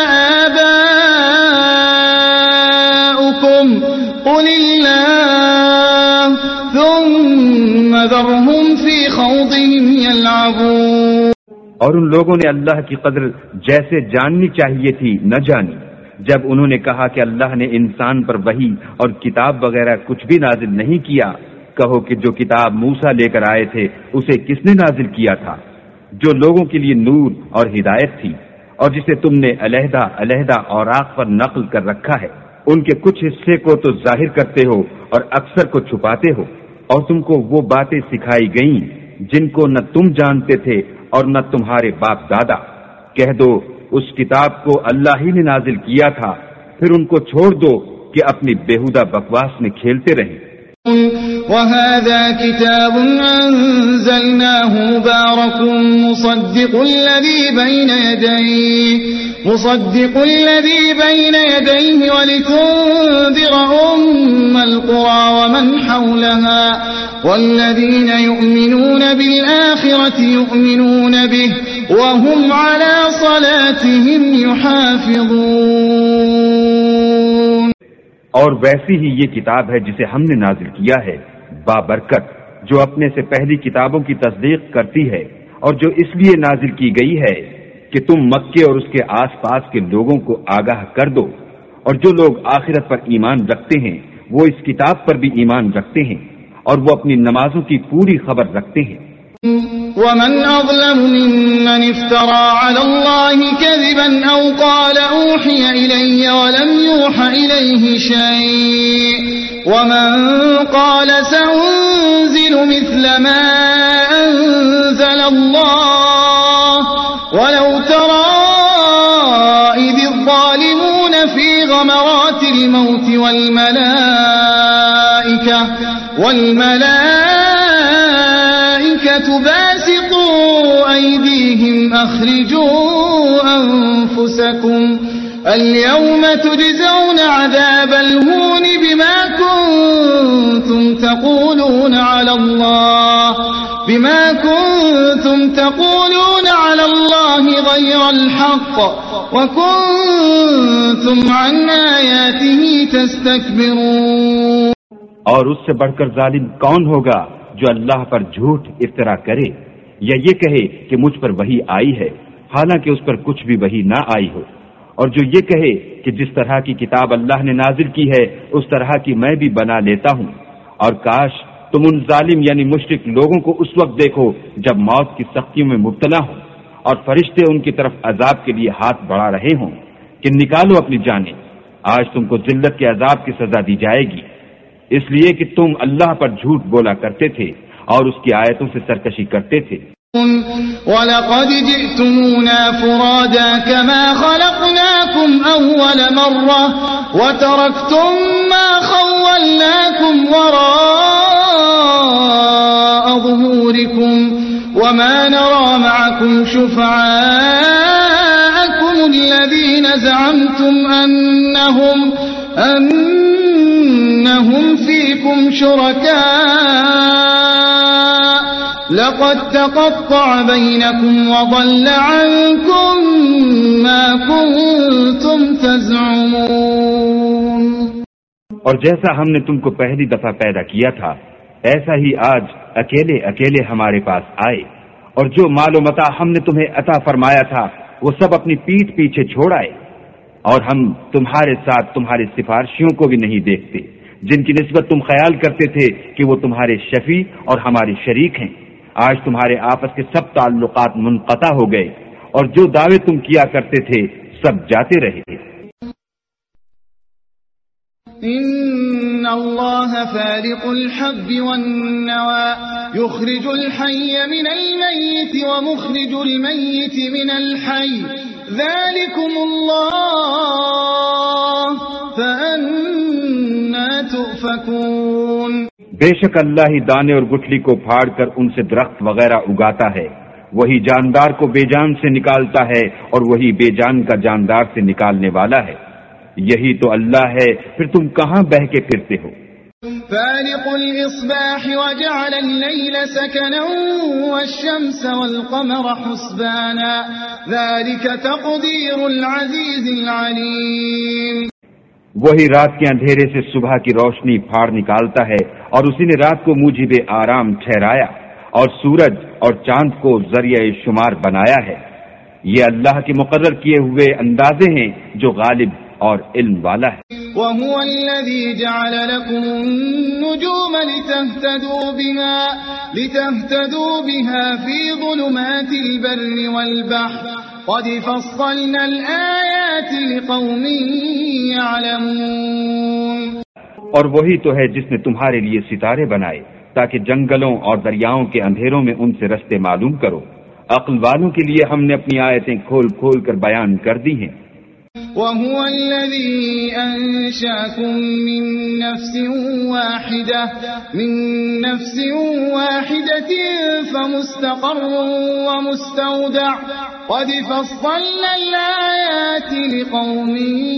آباؤكم قل الله ثم ذرهم في خوضهم يلعبون. اور ان لوگوں نے اللہ کی قدر جیسے جاننی چاہیے تھی نہ جانی جب انہوں نے کہا کہ اللہ نے انسان پر وحی اور کتاب وغیرہ کچھ بھی نازل نہیں کیا. کہو کہ جو کتاب موسیٰ لے کر آئے تھے اسے کس نے نازل کیا تھا، جو لوگوں کے لیے نور اور ہدایت تھی، اور جسے تم نے علیحدہ علیحدہ اوراق پر نقل کر رکھا ہے. ان کے کچھ حصے کو تو ظاہر کرتے ہو اور اکثر کو چھپاتے ہو. اور تم کو وہ باتیں سکھائی گئیں جن کو نہ تم جانتے تھے اور نہ تمہارے باپ دادا. کہہ دو اس کتاب کو اللہ ہی نے نازل کیا تھا، پھر ان کو چھوڑ دو کہ اپنی بےہودہ بکواس میں کھیلتے رہیں. وهذا كتاب أنزلناه مبارك مصدق الذي بين يديه ولتنذر القرى ومن حولها والذين يؤمنون بالآخرة يؤمنون به وهم على صلاتهم يحافظون. اور ویسی ہی یہ کتاب ہے جسے ہم نے نازل کیا ہے بابرکت، جو اپنے سے پہلی کتابوں کی تصدیق کرتی ہے، اور جو اس لیے نازل کی گئی ہے کہ تم مکے اور اس کے آس پاس کے لوگوں کو آگاہ کر دو، اور جو لوگ آخرت پر ایمان رکھتے ہیں وہ اس کتاب پر بھی ایمان رکھتے ہیں، اور وہ اپنی نمازوں کی پوری خبر رکھتے ہیں. ومن أظلم ممن افترى على الله كذبا أو قال أوحي إلي ولم يوح إليه شيء ومن قال سأنزل مثل ما أنزل الله ولو ترى إذ الظالمون في غمرات الموت والملائكة باسطوا أيديهم أخرجوا أنفسكم اليوم تجزون عذاب الهون بما كنتم تقولون على الله غير الحق وكنتم عن آياته تستكبرون. اور اس سے بڑھ کر ظالم کون ہوگا جو اللہ پر جھوٹ افترا کرے یا یہ کہے کہ مجھ پر وحی آئی ہے حالانکہ اس پر کچھ بھی وحی نہ آئی ہو، اور جو یہ کہے کہ جس طرح کی کتاب اللہ نے نازل کی ہے اس طرح کی میں بھی بنا لیتا ہوں. اور کاش تم ان ظالم یعنی مشرک لوگوں کو اس وقت دیکھو جب موت کی سختیوں میں مبتلا ہوں اور فرشتے ان کی طرف عذاب کے لیے ہاتھ بڑھا رہے ہوں کہ نکالو اپنی جانیں، آج تم کو ذلت کے عذاب کی سزا دی جائے گی، اس لیے کہ تم اللہ پر جھوٹ بولا کرتے تھے اور اس کی آیتوں سے سرکشی کرتے تھے. وَلَقَدْ جِئْتُمُونَا فُرَادَى كَمَا خَلَقْنَاكُمْ أَوَّلَ مَرَّةٍ وَتَرَكْتُمْ مَا خَوَّلْنَاكُمْ وَرَاءَ ظُهُورِكُمْ وَمَا نَرَى مَعَكُمْ شُفَعَاءَكُمُ الَّذِينَ زَعَمْتُمْ أَنَّهُمْ فِيكُمْ شُرَكَاءُ لَقَدْ تَقَطَّعَ بَيْنَكُمْ وَضَلَّ عَنْكُمْ مَا كُنْتُمْ تَزْعُمُونَ. اور جیسا ہم نے تم کو پہلی دفعہ پیدا کیا تھا ایسا ہی آج اکیلے اکیلے ہمارے پاس آئے، اور جو مال و متاع ہم نے تمہیں عطا فرمایا تھا وہ سب اپنی پیٹھ پیچھے چھوڑ آئے، اور ہم تمہارے ساتھ تمہارے سفارشیوں کو بھی نہیں دیکھتے جن کی نسبت تم خیال کرتے تھے کہ وہ تمہارے شفیع اور ہمارے شریک ہیں. آج تمہارے آپس کے سب تعلقات منقطع ہو گئے اور جو دعوے تم کیا کرتے تھے سب جاتے رہے. ان اللہ فالق الحب والنوى يخرج الحي من الميت ومخرج الميت من الحي ذلكم الله فأنا تؤفكون. بے شک اللہ ہی دانے اور گٹھلی کو پھاڑ کر ان سے درخت وغیرہ اگاتا ہے، وہی جاندار کو بے جان سے نکالتا ہے اور وہی بے جان کا جاندار سے نکالنے والا ہے. یہی تو اللہ ہے، پھر تم کہاں بہ کے پھرتے ہو. فالق الإصباح وجعل الليل سكنا والشمس والقمر حسبانا ذلك تقدير العزيز العليم. وہی رات کے اندھیرے سے صبح کی روشنی پھاڑ نکالتا ہے اور اسی نے رات کو موجب آرام ٹھہرایا اور سورج اور چاند کو ذریعہ شمار بنایا ہے. یہ اللہ کے مقرر کیے ہوئے اندازے ہیں جو غالب اور علم والا ہے. وَهُوَ الَّذِي جَعَلَ لَكُمُ النُّجُومَ لِتَهْتَدُوا بِهَا فِي ظُلُمَاتِ الْبَرِّ وَالْبَحْرِ قَدْ فَصَّلْنَا الْآيَاتِ لِقَوْمٍ يَعْلَمُونَ. اور وہی تو ہے جس نے تمہارے لیے ستارے بنائے تاکہ جنگلوں اور دریاؤں کے اندھیروں میں ان سے رستے معلوم کرو. عقل والوں کے لیے ہم نے اپنی آیتیں کھول کھول کر بیان کر دی ہیں. وهو الذي أنشأكم من نفس واحدة فمستقر ومستودع قد فصلنا الآيات لقوم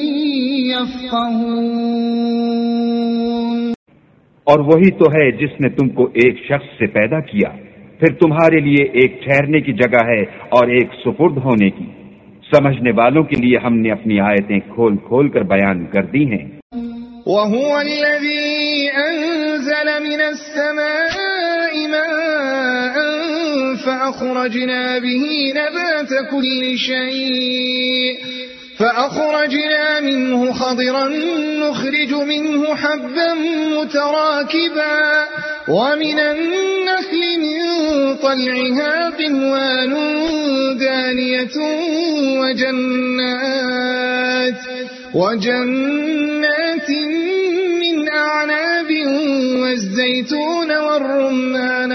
يفقهون. اور وہی تو ہے جس نے تم کو ایک شخص سے پیدا کیا، پھر تمہارے لیے ایک ٹھہرنے کی جگہ ہے اور ایک سپرد ہونے کی. سمجھنے والوں کے لیے ہم نے اپنی آیتیں کھول کھول کر بیان کر دی ہیں. وَهُوَ الَّذِي أَنزَلَ مِنَ السَّمَاءِ مَاءً فَأَخْرَجْنَا بِهِ نَبَاتَ كُلِّ شَيْءٍ فَأَخْرَجْنَا مِنْهُ خَضِرًا نُخْرِجُ مِنْهُ حَبًّا مُتَرَاكِبًا وَمِنَ النَّخْلِ مِنْ طَلْعِهَا قِنْوَانٌ دَانِيَةٌ وجنات من أعناب والزيتون والرمان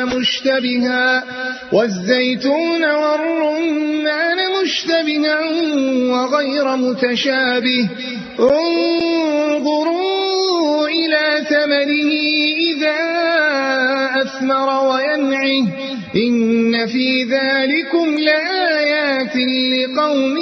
مشتبها وغير متشابه انظروا إلى ثمره إذا أثمر وينعه إن في ذلكم لآيات لقوم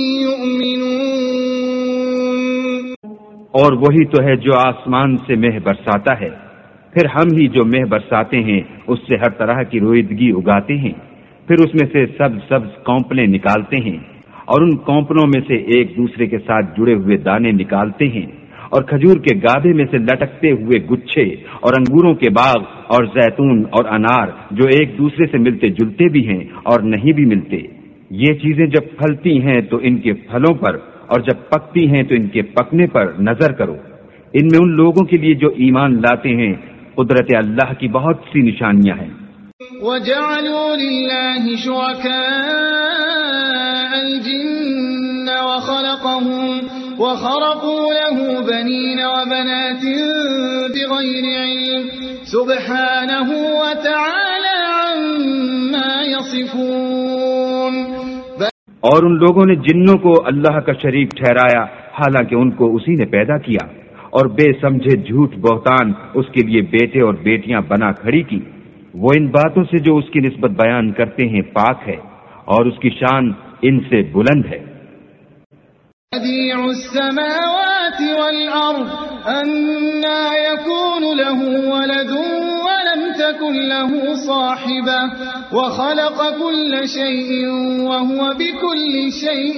يؤمنون. اور وہی تو ہے جو آسمان سے مہ برساتا ہے، پھر ہم ہی جو مہ برساتے ہیں اس سے ہر طرح کی رویدگی اگاتے ہیں، پھر اس میں سے سبز کونپلیں نکالتے ہیں اور ان کونپلوں میں سے ایک دوسرے کے ساتھ جڑے ہوئے دانے نکالتے ہیں، اور کھجور کے گابے میں سے لٹکتے ہوئے گچھے، اور انگوروں کے باغ اور زیتون اور انار جو ایک دوسرے سے ملتے جلتے بھی ہیں اور نہیں بھی ملتے. یہ چیزیں جب پھلتی ہیں تو ان کے پھلوں پر، اور جب پکتی ہیں تو ان کے پکنے پر نظر کرو. ان میں ان لوگوں کے لیے جو ایمان لاتے ہیں قدرت اللہ کی بہت سی نشانیاں ہیں. وَجَعَلُوا لِلَّهِ شُرَكَاءَ الْجِنَّ وَخَرَقُوا لَهُ بَنِينَ وَبَنَاتٍ بِغَيْرِ عِلْمٍ سُبْحَانَهُ وَتَعَالَى عَمَّا يَصِفُونَ. اور ان لوگوں نے جنوں کو اللہ کا شریک ٹھہرایا حالانکہ ان کو اسی نے پیدا کیا، اور بے سمجھے جھوٹ بہتان اس کے لیے بیٹے اور بیٹیاں بنا کھڑی کی. وہ ان باتوں سے جو اس کی نسبت بیان کرتے ہیں پاک ہے، اور اس کی شان ان سے بلند ہے. بديع السماوات والأرض أنى يكون له ولد ولم تكن له صاحبة وخلق كل شيء وهو بكل شيء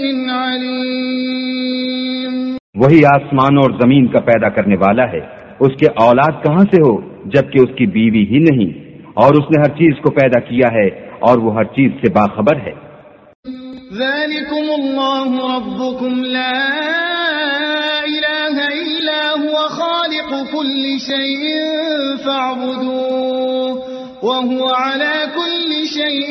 عليم. وہی آسمان اور زمین کا پیدا کرنے والا ہے، اس کے اولاد کہاں سے ہو جبکہ اس کی بیوی ہی نہیں، اور اس نے ہر چیز کو پیدا کیا ہے اور وہ ہر چیز سے باخبر ہے. ذلكم الله ربكم لا إله إلا هو خالق كل شيء فاعبدوه وهو على كل شيء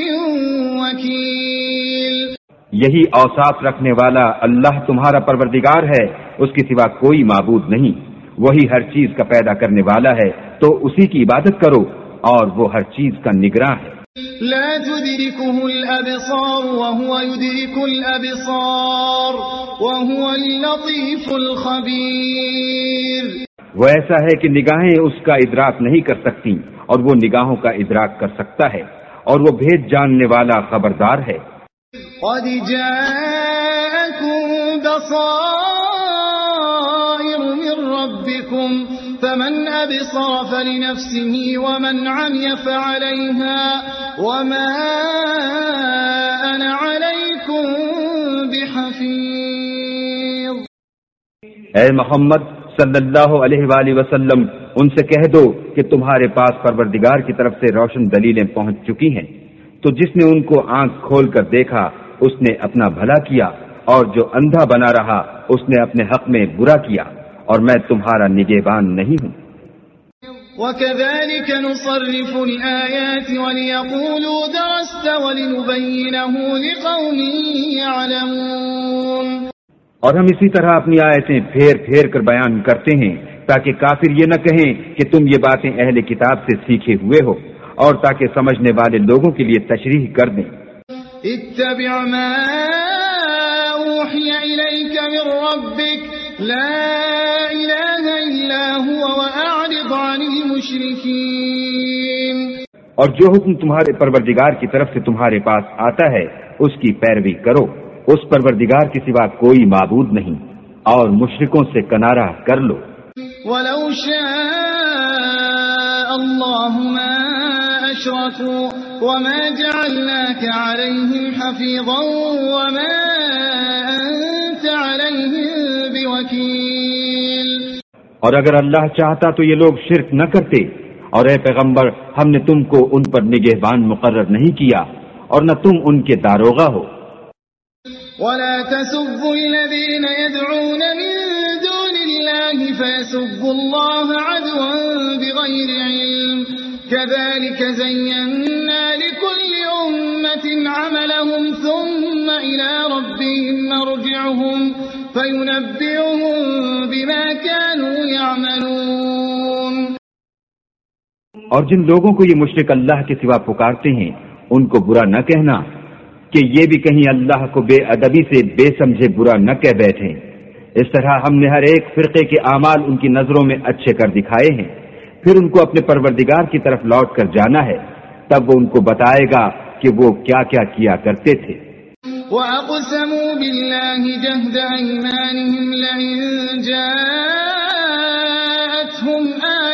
وكيل. یہی اوصاف رکھنے والا اللہ تمہارا پروردگار ہے، اس کے سوا کوئی معبود نہیں. وہی ہر چیز کا پیدا کرنے والا ہے تو اسی کی عبادت کرو، اور وہ ہر چیز کا نگراں ہے. لا تدركه الأبصار وهو يدرك الأبصار وهو اللطيف الخبير. وہ ایسا ہے کہ نگاہیں اس کا ادراک نہیں کر سکتی اور وہ نگاہوں کا ادراک کر سکتا ہے، اور وہ بھید جاننے والا خبردار ہے. قد جاءكم بصائر من ربكم فمن أبصر فلنفسه ومن عمي فعليها وما أنا عليكم بحفيظ. اے محمد صلی اللہ علیہ وآلہ وسلم، ان سے کہہ دو کہ تمہارے پاس پروردگار کی طرف سے روشن دلیلیں پہنچ چکی ہیں، تو جس نے ان کو آنکھ کھول کر دیکھا اس نے اپنا بھلا کیا، اور جو اندھا بنا رہا اس نے اپنے حق میں برا کیا، اور میں تمہارا نگہبان نہیں ہوں. وَكَذَلِكَ نُصَرِّفُ الْآيَاتِ وَلِيَقُولُوا دَرَسْتَ وَلِنُبَيِّنَهُ لِقَوْمٍ يَعْلَمُونَ. اور ہم اسی طرح اپنی آیتیں پھیر پھیر کر بیان کرتے ہیں تاکہ کافر یہ نہ کہیں کہ تم یہ باتیں اہل کتاب سے سیکھے ہوئے ہو، اور تاکہ سمجھنے والے لوگوں کے لیے تشریح کر دیں. اتبع ما أوحي إليك من ربك لا إله إلا هو وأعرض عن المشركين. اور جو حکم تمہارے پروردگار کی طرف سے تمہارے پاس آتا ہے اس کی پیروی کرو. اس پروردگار کے سوا کوئی معبود نہیں اور مشرکوں سے کنارہ کر لو. وَلَوْ شَاءَ اللَّهُ مَا أَشْرَكُوا وَمَا جَعَلْنَاكَ عَلَيْهِمْ حَفِيظًا وَمَا أَنْتَ عَلَيْهِمْ بِوَكِيلٍ. اور اگر اللہ چاہتا تو یہ لوگ شرک نہ کرتے، اور اے پیغمبر ہم نے تم کو ان پر نگہبان مقرر نہیں کیا اور نہ تم ان کے داروغہ ہو. وَلَا تَسُبُّوا الَّذِينَ يَدْعُونَ مِن دُونِ اللَّهِ فَيَسُبُّوا اللَّهَ عَدْوًا بِغَيْرِ عِلْمٍ كَذَلِكَ زَيَّنَّا لِكُلِّ أُمَّةٍ عَمَلَهُمْ ثُمَّ إِلَى رَبِّهِمْ مَرْجِعُهُمْ فَيُنَبِّئُهُم بِمَا كَانُوا يَعْمَلُونَ. اور جن لوگوں کو یہ مشرک اللہ کے سوا پکارتے ہیں ان کو برا نہ کہنا کہ یہ بھی کہیں اللہ کو بے ادبی سے بے سمجھے برا نہ کہہ بیٹھیں. اس طرح ہم نے ہر ایک فرقے کے اعمال ان کی نظروں میں اچھے کر دکھائے ہیں، پھر ان کو اپنے پروردگار کی طرف لوٹ کر جانا ہے، تب وہ ان کو بتائے گا کہ وہ کیا کیا کیا کرتے تھے. وَأَقْسَمُوا بِاللَّهِ جَهْدَ أَيْمَانِهِمْ لَئِن جَاءَتْهُمْ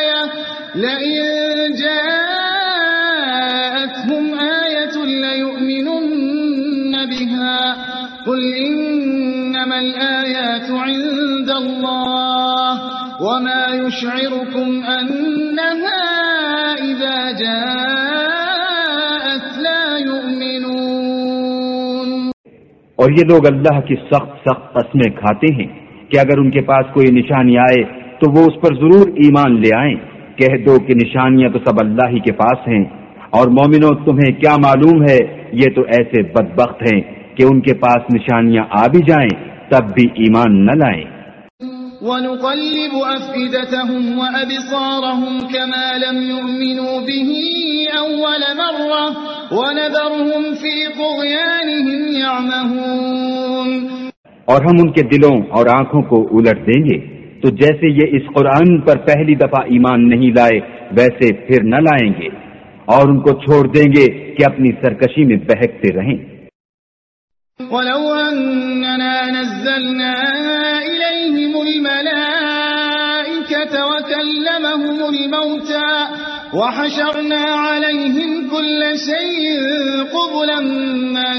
آيَةٌ لَيُؤْمِنُنَّ بِهَا قُلْ إِنَّمَا الْآيَاتُ عِندَ اللَّهِ وَمَا يُشْعِرُكُمْ أَنَّهَا إِذَا جَاءَتْ لَا يُؤْمِنُونَ. اور یہ لوگ اللہ کی سخت قسمیں کھاتے ہیں کہ اگر ان کے پاس کوئی نشانی آئے تو وہ اس پر ضرور ایمان لے آئیں. کہہ دو کہ نشانیاں تو سب اللہ ہی کے پاس ہیں، اور مومنوں تمہیں کیا معلوم ہے یہ تو ایسے بدبخت ہیں کہ ان کے پاس نشانیاں آ بھی جائیں تب بھی ایمان نہ لائیں. وَنُقَلِّبُ أَفْئِدَتَهُمْ وَأَبْصَارَهُمْ كَمَا لَمْ يُؤْمِنُوا بِهِ أَوَّلَ مَرَّةٍ وَنَذَرُهُمْ فِي طُغْيَانِهِمْ يَعْمَهُونَ. اور ہم ان کے دلوں اور آنکھوں کو الٹ دیں گے تو جیسے یہ اس قرآن پر پہلی دفعہ ایمان نہیں لائے ویسے پھر نہ لائیں گے، اور ان کو چھوڑ دیں گے کہ اپنی سرکشی میں بہکتے رہیں. وَلَوْ أَنَّنَا نَزَّلْنَا إِلَيْهِمُ الْمَلَائِكَةَ وَكَلَّمَهُمُ الْمَوْتَى وَحَشَرْنَا عَلَيْهِمْ كُلَّ شَيْءٍ قُبُلًا مَا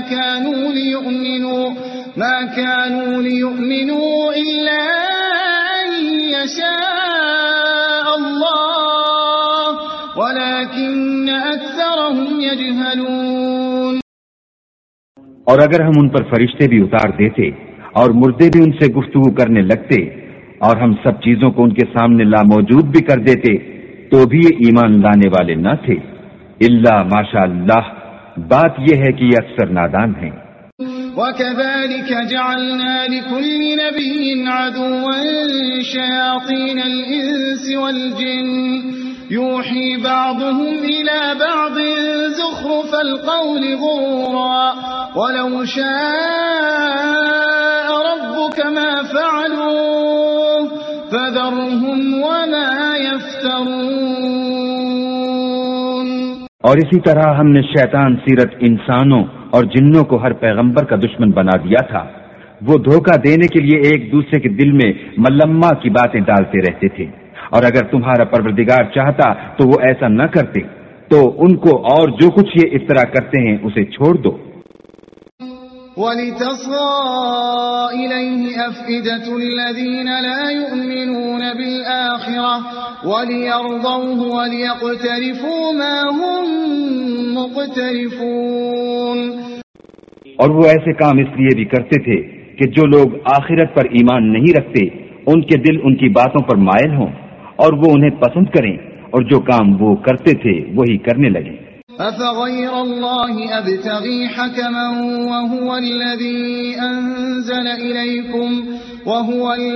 كَانُوا لِيُؤْمِنُوا إِلَّا أَن يَشَاءَ اللَّهُ وَلَكِنَّ أَكْثَرَهُمْ يَجْهَلُونَ. اور اگر ہم ان پر فرشتے بھی اتار دیتے اور مردے بھی ان سے گفتگو کرنے لگتے اور ہم سب چیزوں کو ان کے سامنے لاموجود بھی کر دیتے تو بھی یہ ایمان لانے والے نہ تھے، الا ماشاء اللہ. بات یہ ہے کہ یہ اکثر نادان ہیں. وَكَذَلِكَ جَعَلْنَا لِكُلِّ نَبِيٍّ عَدُوًّا شَيَاطِينَ الْإِنسِ وَالْجِنِّ يُوحِي بَعْضُهُمْ إِلَى بَعْضٍ زُخْرُفَ الْقَوْلِ غُرُورًا وَلَوْ شَاءَ رَبُّكَ مَا فَعَلُوهُ فَذَرْهُمْ وَمَا يَفْتَرُونَ. اور اسی طرح ہم نے شیطان سیرت انسانوں اور جنوں کو ہر پیغمبر کا دشمن بنا دیا تھا. وہ دھوکہ دینے کے لیے ایک دوسرے کے دل میں ملمہ کی باتیں ڈالتے رہتے تھے، اور اگر تمہارا پروردگار چاہتا تو وہ ایسا نہ کرتے. تو ان کو اور جو کچھ یہ اس طرح کرتے ہیں اسے چھوڑ دو. وَلِتَصْغَى إِلَيْهِ أَفْئِدَةُ الَّذِينَ لَا يُؤْمِنُونَ بِالْآخِرَةِ وَلِيَرْضَوْهُ وَلِيَقْتَرِفُوا مَا هُمْ مُقْتَرِفُونَ. اور وہ ایسے کام اس لیے بھی کرتے تھے کہ جو لوگ آخرت پر ایمان نہیں رکھتے ان کے دل ان کی باتوں پر مائل ہوں اور وہ انہیں پسند کریں، اور جو کام وہ کرتے تھے وہی کرنے لگیں. أَفَغَيْرَ اللَّهِ أَبْتَغِي حَكَمًا وَهُوَ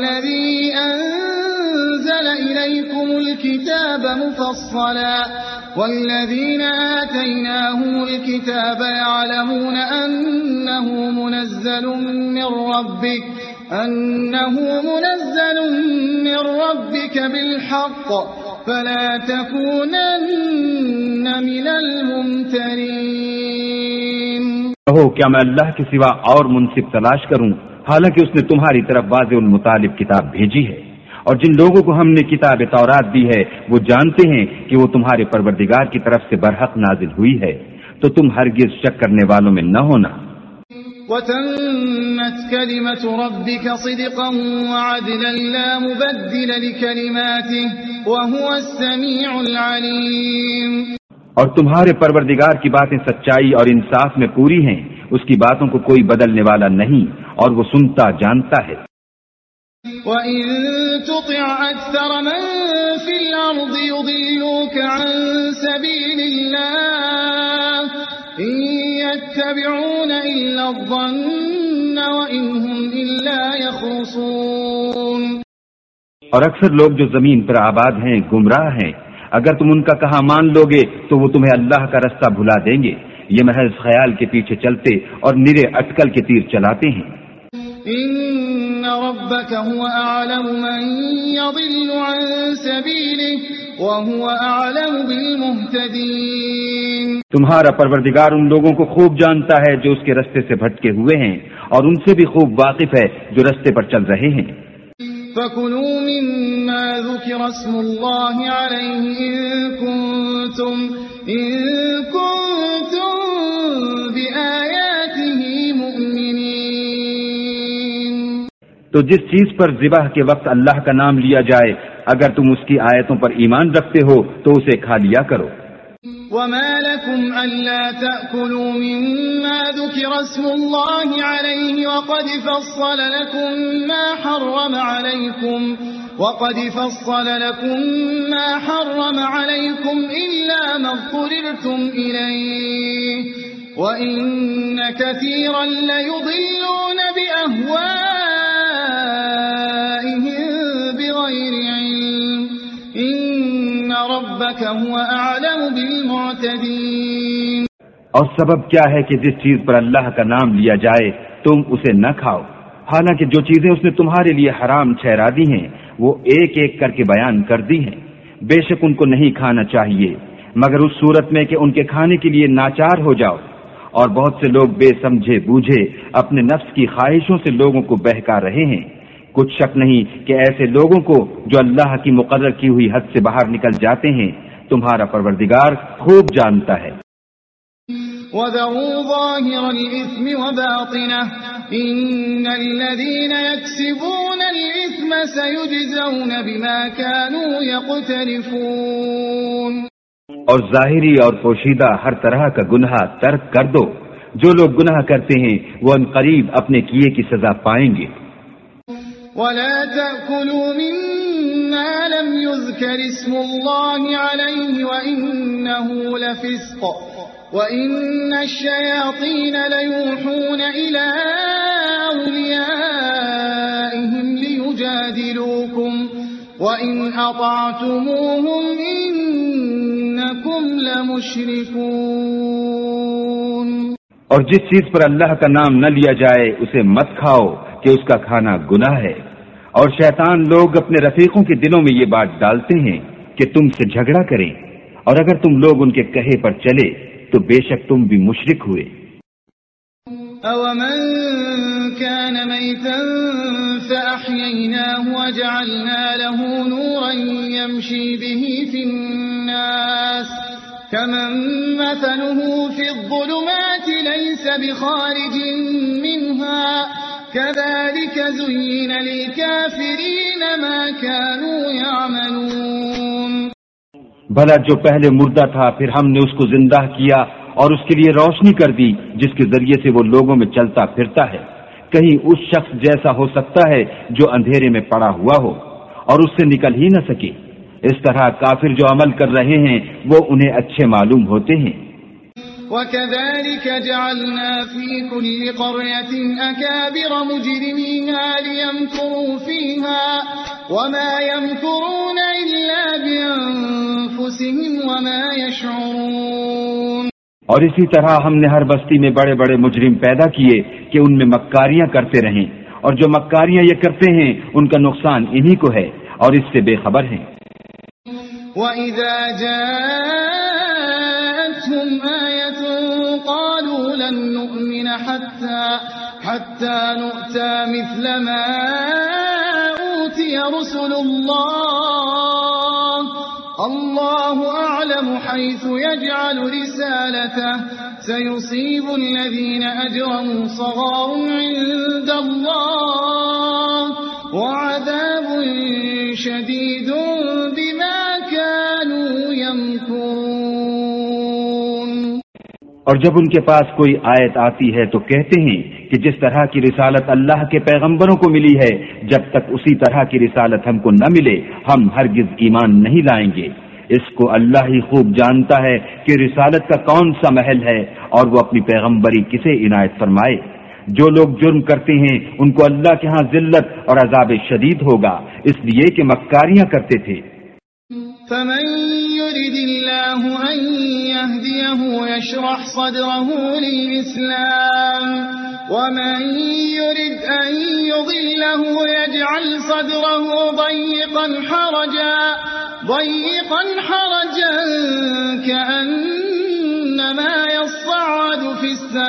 الَّذِي أَنزَلَ إِلَيْكُمُ الْكِتَابَ مُفَصَّلًا والذين آتيناهم الكتاب يعلمون أنه منزل من ربك بالحق فلا تكونن من الممترين. کہو کیا میں اللہ کے سوا اور منصف تلاش کروں حالانکہ اس نے تمہاری طرف واضح المطالب کتاب بھیجی ہے، اور جن لوگوں کو ہم نے کتاب تورات دی ہے وہ جانتے ہیں کہ وہ تمہارے پروردگار کی طرف سے برحق نازل ہوئی ہے، تو تم ہرگز شک کرنے والوں میں نہ ہونا. وَتَمَّتْ كَلِمَةُ رَبِّكَ صِدْقًا وَعَدْلًا لَا مُبَدِّلَ لِكَلِمَاتِهِ وَهُوَ السَّمِيعُ الْعَلِيمُ. اور تمہارے پروردگار کی باتیں سچائی اور انصاف میں پوری ہیں، اس کی باتوں کو کوئی بدلنے والا نہیں، اور وہ سنتا جانتا ہے. وَإِن تُطِعْ أَكْثَرَ مَن فِي الْأَرْضِ يُضِلُّوكَ عَن سَبِيلِ اللَّهِ إِن يَتَّبِعُونَ إِلَّا الظَّنَّ وَإِنْ هُمْ إِلَّا يَخْرُصُونَ. اور اکثر لوگ جو زمین پر آباد ہیں گمراہ ہیں، اگر تم ان کا کہا مان لوگے تو وہ تمہیں اللہ کا رستہ بھلا دیں گے، یہ محض خیال کے پیچھے چلتے اور نرے اٹکل کے تیر چلاتے ہیں. إن ربك هو أعلم من يضل عن سبيله وهو أعلم بالمهتدين. تمہارا پروردگار ان لوگوں کو خوب جانتا ہے جو اس کے رستے سے بھٹکے ہوئے ہیں، اور ان سے بھی خوب واقف ہے جو رستے پر چل رہے ہیں. فَكُلُوا مِمَّا ذُكِرَ اسْمُ اللَّهِ عَلَيْهِ إِن كُنتُمْ بِآيَاتِهِ مُؤْمِنِينَ. تو جس چیز پر ذبح کے وقت اللہ کا نام لیا جائے اگر تم اس کی آیتوں پر ایمان رکھتے ہو تو اسے کھا لیا کرو. وَمَا لَكُمْ أَلَّا تَأْكُلُوا مِمَّا ذُكِرَ اسْمُ اللَّهِ عَلَيْهِ وَقَدْ فَصَّلَ لَكُم مَّا حَرَّمَ عَلَيْكُمْ إِلَّا مَا اضْطُرِرْتُمْ إِلَيْهِ وَإِنَّ كَثِيرًا لَّيُضِلُّونَ بِأَهْوَائِهِم بِغَيْرِ عِلْمٍ إِنَّ رَبَّكَ هُوَ أَعْلَمُ بِالْمُعْتَدِينَ. اور سبب کیا ہے کہ جس چیز پر اللہ کا نام لیا جائے تم اسے نہ کھاؤ، حالانکہ جو چیزیں اس نے تمہارے لیے حرام ٹھہرا دی ہیں وہ ایک ایک کر کے بیان کر دی ہیں. بے شک ان کو نہیں کھانا چاہیے مگر اس صورت میں کہ ان کے کھانے کے لیے ناچار ہو جاؤ، اور بہت سے لوگ بے سمجھے بوجھے اپنے نفس کی خواہشوں سے لوگوں کو بہکا رہے ہیں. کچھ شک نہیں کہ ایسے لوگوں کو جو اللہ کی مقرر کی ہوئی حد سے باہر نکل جاتے ہیں تمہارا پروردگار خوب جانتا ہے. وَذَرُوا ظَاهِرَ الْإِثْمِ وَبَاطِنَهُ إِنَّ الَّذِينَ يَكْسِبُونَ الْإِثْمَ سَيُجْزَوْنَ بِمَا كَانُوا يَقْتَرِفُونَ. اور ظاہری اور پوشیدہ ہر طرح کا گناہ ترک کر دو، جو لوگ گناہ کرتے ہیں وہ عنقریب اپنے کیے کی سزا پائیں گے. وَلَا تَأْكُلُوا مِمَّا لَمْ يُذْكَرِ اسْمُ اللَّهِ عَلَيْهِ وَإِنَّهُ لَفِسْقٌ وَإِنَّ الشَّيَاطِينَ لَيُوحُونَ إِلَىٰ أَوْلِيَائِهِمْ لِيُجَادِلُوكُمْ وَإِنْ أَطَعْتُمُوهُمْ إِنَّكُمْ لَمُشْرِكُونَ. اور جس چیز پر اللہ کا نام نہ لیا جائے اسے مت کھاؤ کہ اس کا کھانا گناہ ہے، اور شیطان لوگ اپنے رفیقوں کے دلوں میں یہ بات ڈالتے ہیں کہ تم سے جھگڑا کریں، اور اگر تم لوگ ان کے کہے پر چلے تو بے شک تم بھی مشرک ہوئے. أَوَمَنْ كَانَ مَيْتًا فَأَحْيَيْنَاهُ وَجَعَلْنَا لَهُ نُورًا يَمْشِي بِهِ فِي النَّاسِ كَمَنْ مَثَلُهُ فِي الظُّلُمَاتِ لَيْسَ بِخَارِجٍ مِنْهَا كَذَلِكَ زُيِّنَ لِلْكَافِرِينَ مَا كَانُوا يَعْمَلُونَ. بھلا جو پہلے مردہ تھا پھر ہم نے اس کو زندہ کیا اور اس کے لیے روشنی کر دی جس کے ذریعے سے وہ لوگوں میں چلتا پھرتا ہے، کہیں اس شخص جیسا ہو سکتا ہے جو اندھیرے میں پڑا ہوا ہو اور اس سے نکل ہی نہ سکے. اس طرح کافر جو عمل کر رہے ہیں وہ انہیں اچھے معلوم ہوتے ہیں. وَكَذَلِكَ جَعَلْنَا فِي كُلِّ قَرْيَةٍ أَكَابِرَ مُجْرِمِيهَا لِيَمْكُرُوا فِيهَا وما يمكرون إلا بأنفسهم وما يشعرون. اور اسی طرح ہم نے ہر بستی میں بڑے بڑے مجرم پیدا کیے کہ ان میں مکاریاں کرتے رہیں، اور جو مکاریاں یہ کرتے ہیں ان کا نقصان انہی کو ہے اور اس سے بے خبر ہیں. وَإِذَا جَاءَتْهُمْ آيَةٌ قَالُوا لَن نُّؤْمِنَ حَتَّى نُؤْتَى مِثْلَ مَا أُوتِيَ رُسُلُ اللَّهُ أَعْلَمُ حَيْثُ يَجْعَلُ رِسَالَتَهُ سَيُصِيبُ الَّذِينَ أَجْرَمُوا صَغَارٌ عِندَ اللَّهِ وَعَذَابٌ شَدِيدٌ بِمَا كَانُوا يَمْكُرُونَ. اور جب ان کے پاس کوئی آیت آتی ہے تو کہتے ہیں کہ جس طرح کی رسالت اللہ کے پیغمبروں کو ملی ہے، جب تک اسی طرح کی رسالت ہم کو نہ ملے ہم ہرگز ایمان نہیں لائیں گے. اس کو اللہ ہی خوب جانتا ہے کہ رسالت کا کون سا محل ہے اور وہ اپنی پیغمبری کسے عنایت فرمائے. جو لوگ جرم کرتے ہیں ان کو اللہ کے ہاں ذلت اور عذاب شدید ہوگا، اس لیے کہ مکاریاں کرتے تھے. فمن يرد الله أن يهديه يشرح صدره للإسلام ومن يرد أن يضله يجعل صدره ضيقا حرجا كأنما يصعد في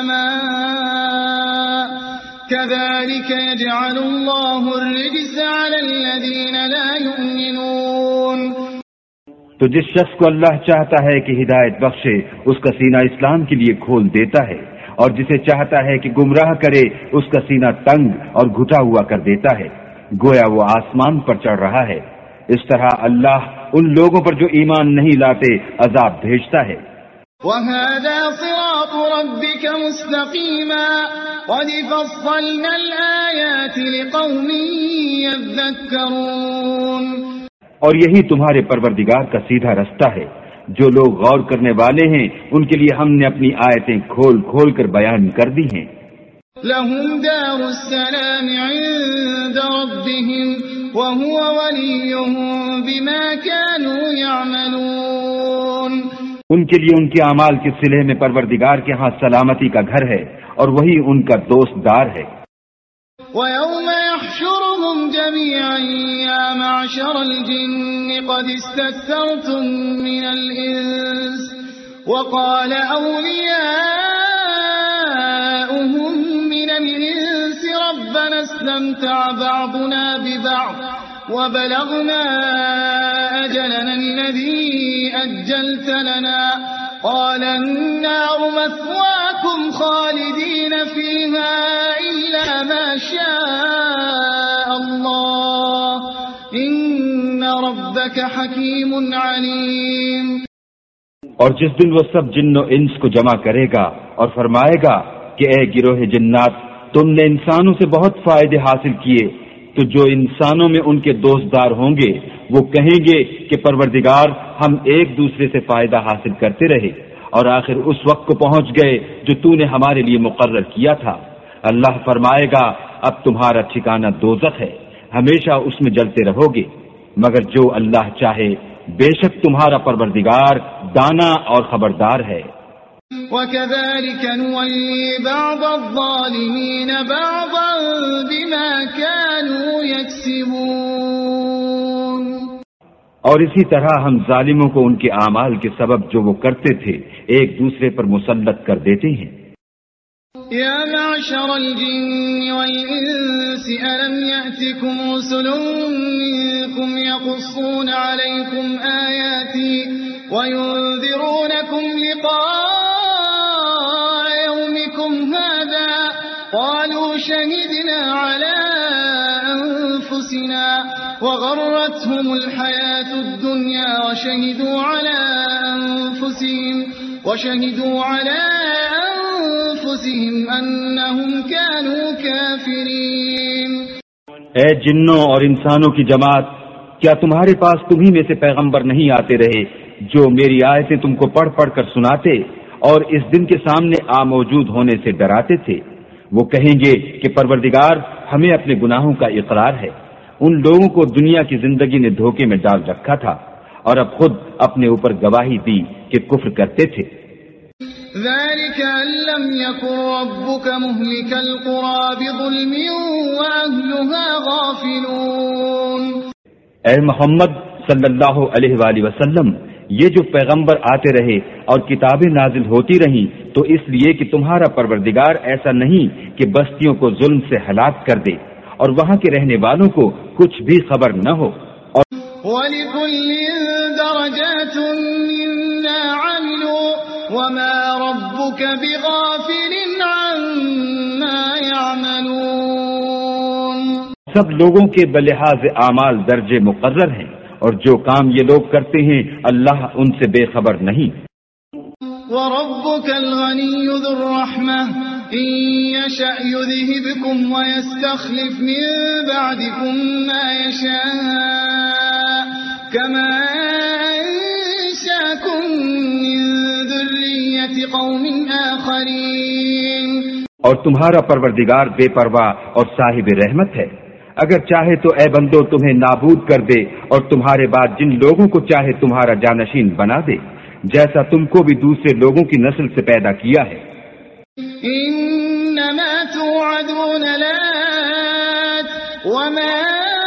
السماء كذلك يجعل الله الرجس على الذين لا يؤمنون. تو جس شخص کو اللہ چاہتا ہے کہ ہدایت بخشے اس کا سینہ اسلام کے لیے کھول دیتا ہے، اور جسے چاہتا ہے کہ گمراہ کرے اس کا سینہ تنگ اور گھٹا ہوا کر دیتا ہے، گویا وہ آسمان پر چڑھ رہا ہے. اس طرح اللہ ان لوگوں پر جو ایمان نہیں لاتے عذاب بھیجتا ہے. وَهَذَا صِرَاطُ رَبِّكَ مُسْتَقِيمًا قَدْ فَصَّلْنَا الْآيَاتِ لِقَوْمٍ يَذَّكَّرُونَ. اور یہی تمہارے پروردگار کا سیدھا رستہ ہے، جو لوگ غور کرنے والے ہیں ان کے لیے ہم نے اپنی آیتیں کھول کھول کر بیان کر دی ہیں. لَهُمْ دَارُ السَّلَامِ عِندَ رَبِّهِمْ وَهُوَ وَلِيُّهُمْ بِمَا كَانُوا يَعْمَلُونَ. ان کے لیے ان کے اعمال کے صلے میں پروردگار کے ہاں سلامتی کا گھر ہے اور وہی ان کا دوست دار ہے. وَيَوْمَ يَحْشُرُهُمْ جَمِيعًا يَا مَعْشَرَ الْجِنِّ قَدِ اسْتَكْثَرْتُم مِّنَ الْإِنسِ وَقَالَ أَوْلِيَاؤُهُم مِّنَ الْإِنسِ رَبَّنَا اسْتَمْتَعَ بَعْضُنَا بِبَعْضٍ وَبَلَغْنَا أَجَلَنَا الَّذِي أَجَّلْتَ لَنَا قَالَ النَّارُ مَثْوَاكُمْ خَالِدِينَ فِيهَا إِلَّا مَا شَاءَ اللَّهُ إِنَّ رَبَّكَ حَكِيمٌ عَلِيمٌ. اور جس دن وہ سب جن و انس کو جمع کرے گا اور فرمائے گا کہ اے گروہ جنات، تم نے انسانوں سے بہت فائدے حاصل کیے، تو جو انسانوں میں ان کے دوست دار ہوں گے وہ کہیں گے کہ پروردگار ہم ایک دوسرے سے فائدہ حاصل کرتے رہے اور آخر اس وقت کو پہنچ گئے جو تو نے ہمارے لیے مقرر کیا تھا. اللہ فرمائے گا اب تمہارا ٹھکانہ دوزخ ہے، ہمیشہ اس میں جلتے رہو گے، مگر جو اللہ چاہے بے شک تمہارا پروردگار دانا اور خبردار ہے. وَكَذَلِكَ نُوَلِّي بَعْضَ الظَّالِمِينَ بَعْضًا بِمَا كَانُوا يَكْسِبُونَ. اور اسی طرح ہم ظالموں کو ان کے اعمال کے سبب جو وہ کرتے تھے ایک دوسرے پر مسلط کر دیتے ہیں. يَا مَعْشَرَ الْجِنِّ وَالْإِنسِ أَلَمْ يَأْتِكُمْ رُسُلٌ مِّنكُمْ يَقُصُّونَ عَلَيْكُمْ آيَاتِي وَيُنذِرُونَكُمْ لِقَاءَ يَوْمِكُمْ هَٰذَا قَالُوا شَهِدْنَا عَلَىٰ أَنفُسِنَا وَغَرَّتْهُمُ الْحَيَاةُ الدُّنْيَا وَشَهِدُوا عَلَىٰ أَنفُسِهِمْ أَنَّهُمْ كَانُوا كَافِرِينَ. اے جنوں اور انسانوں کی جماعت، کیا تمہارے پاس تمہیں میں سے پیغمبر نہیں آتے رہے جو میری آیتیں تم کو پڑھ پڑھ کر سناتے اور اس دن کے سامنے موجود ہونے سے ڈراتے تھے؟ وہ کہیں گے کہ پروردگار ہمیں اپنے گناہوں کا اقرار ہے، ان لوگوں کو دنیا کی زندگی نے دھوکے میں ڈال رکھا تھا اور اب خود اپنے اوپر گواہی دی کہ کفر کرتے تھے۔ ذلك أن لم يكن ربك مهلك القرى بظلم وأهلها غافلون۔ اے محمد صلی اللہ علیہ وآلہ وسلم، یہ جو پیغمبر آتے رہے اور کتابیں نازل ہوتی رہیں تو اس لیے کہ تمہارا پروردگار ایسا نہیں کہ بستیوں کو ظلم سے ہلاک کر دے اور وہاں کے رہنے والوں کو کچھ بھی خبر نہ ہو۔ وَلِكُلٍّ دَرَجَاتٌ مِّمَّا عَمِلُوا وَمَا رَبُّكَ بِغَافِلٍ عَمَّا يَعْمَلُونَ۔ سب لوگوں کے بلحاظ اعمال درجے مقرر ہیں اور جو کام یہ لوگ کرتے ہیں اللہ ان سے بے خبر نہیں۔ وَرَبُّكَ الْغَنِيُّ ذُو الرَّحْمَةِ إِن يَشَأْ يُذْهِبْكُمْ وَيَسْتَخْلِفْ مِن بَعْدِكُم مَّا يَشَاءُ كَمَا أَنشَأَكُم مِّن ذُرِّيَّةِ قَوْمٍ آخَرِينَ۔ اور تمہارا پروردگار بے پرواہ اور صاحب رحمت ہے، اگر چاہے تو اے بندو تمہیں نابود کر دے اور تمہارے بعد جن لوگوں کو چاہے تمہارا جانشین بنا دے، جیسا تم کو بھی دوسرے لوگوں کی نسل سے پیدا کیا ہے۔ انما توعدون لآت وما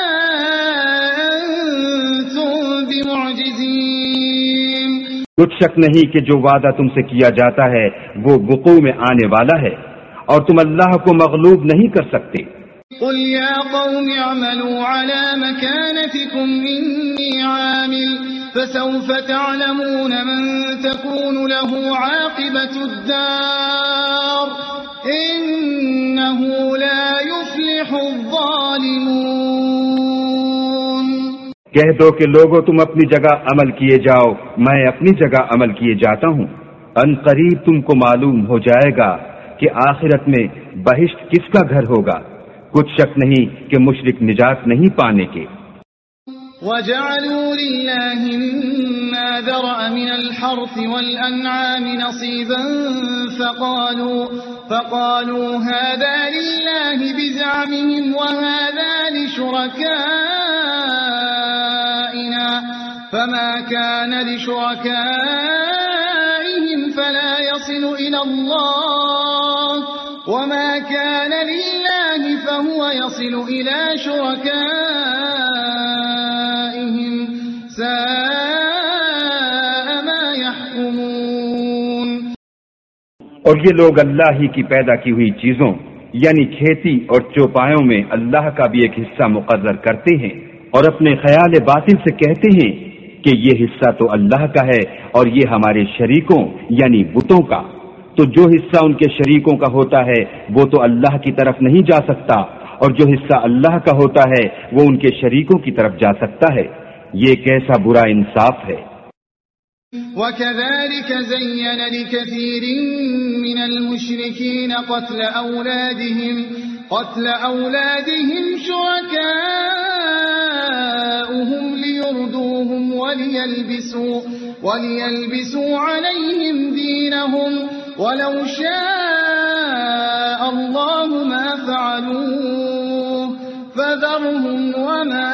انتم بمعجزین۔ کچھ شک نہیں کہ جو وعدہ تم سے کیا جاتا ہے وہ وقوع میں آنے والا ہے اور تم اللہ کو مغلوب نہیں کر سکتے۔ قل يا قوم اعملوا على مكانتكم إني عامل فسوف تعلمون من تكون له عاقبة الدار إنه لا يفلح الظالمون۔ کہہ دو کہ لوگوں تم اپنی جگہ عمل کیے جاؤ، میں اپنی جگہ عمل کیے جاتا ہوں، ان قریب تم کو معلوم ہو جائے گا کہ آخرت میں بہشت کس کا گھر ہوگا۔ کچھ شک نہیں کہ مشرک نجات نہیں پانے کے۔ وَجَعَلُوا لِلَّهِ مِمَّا ذَرَأَ مِنَ الْحَرْثِ وَالْأَنْعَامِ نَصِيبًا فَقَالُوا هَذَا لِلَّهِ بِزَعْمِهِمْ وَهَذَا لِشُرَكَائِنَا فَمَا كَانَ لِشُرَكَائِهِمْ فَلَا يَصِلُ إِلَى اللَّهِ وَمَا كَانَ لِلَّهِ فَهُوَ يَصِلُ إِلَى شُرَكَائِهِمْ سَاءَ مَا يَحْكُمُونَ۔ اور یہ لوگ اللہ ہی کی پیدا کی ہوئی چیزوں یعنی کھیتی اور چوپایوں میں اللہ کا بھی ایک حصہ مقرر کرتے ہیں اور اپنے خیال باطل سے کہتے ہیں کہ یہ حصہ تو اللہ کا ہے اور یہ ہمارے شریکوں یعنی بتوں کا، تو جو حصہ ان کے شریکوں کا ہوتا ہے وہ تو اللہ کی طرف نہیں جا سکتا اور جو حصہ اللہ کا ہوتا ہے وہ ان کے شریکوں کی طرف جا سکتا ہے۔ یہ کیسا برا انصاف ہے۔ وَكَذَلِكَ زَيَّنَ لِكَثِيرٍ مِّنَ الْمُشْرِكِينَ قَتْلَ أَوْلَادِهِمْ شُرَكَاؤُهُمْ لِيُرْدُوهُمْ وَلِيَلْبِسُوا عَلَيْهِمْ دِينَهُمْ وَلَوْ شَاءَ اللَّهُ مَا فَعَلُوهُ فَذَرْهُمْ وَمَا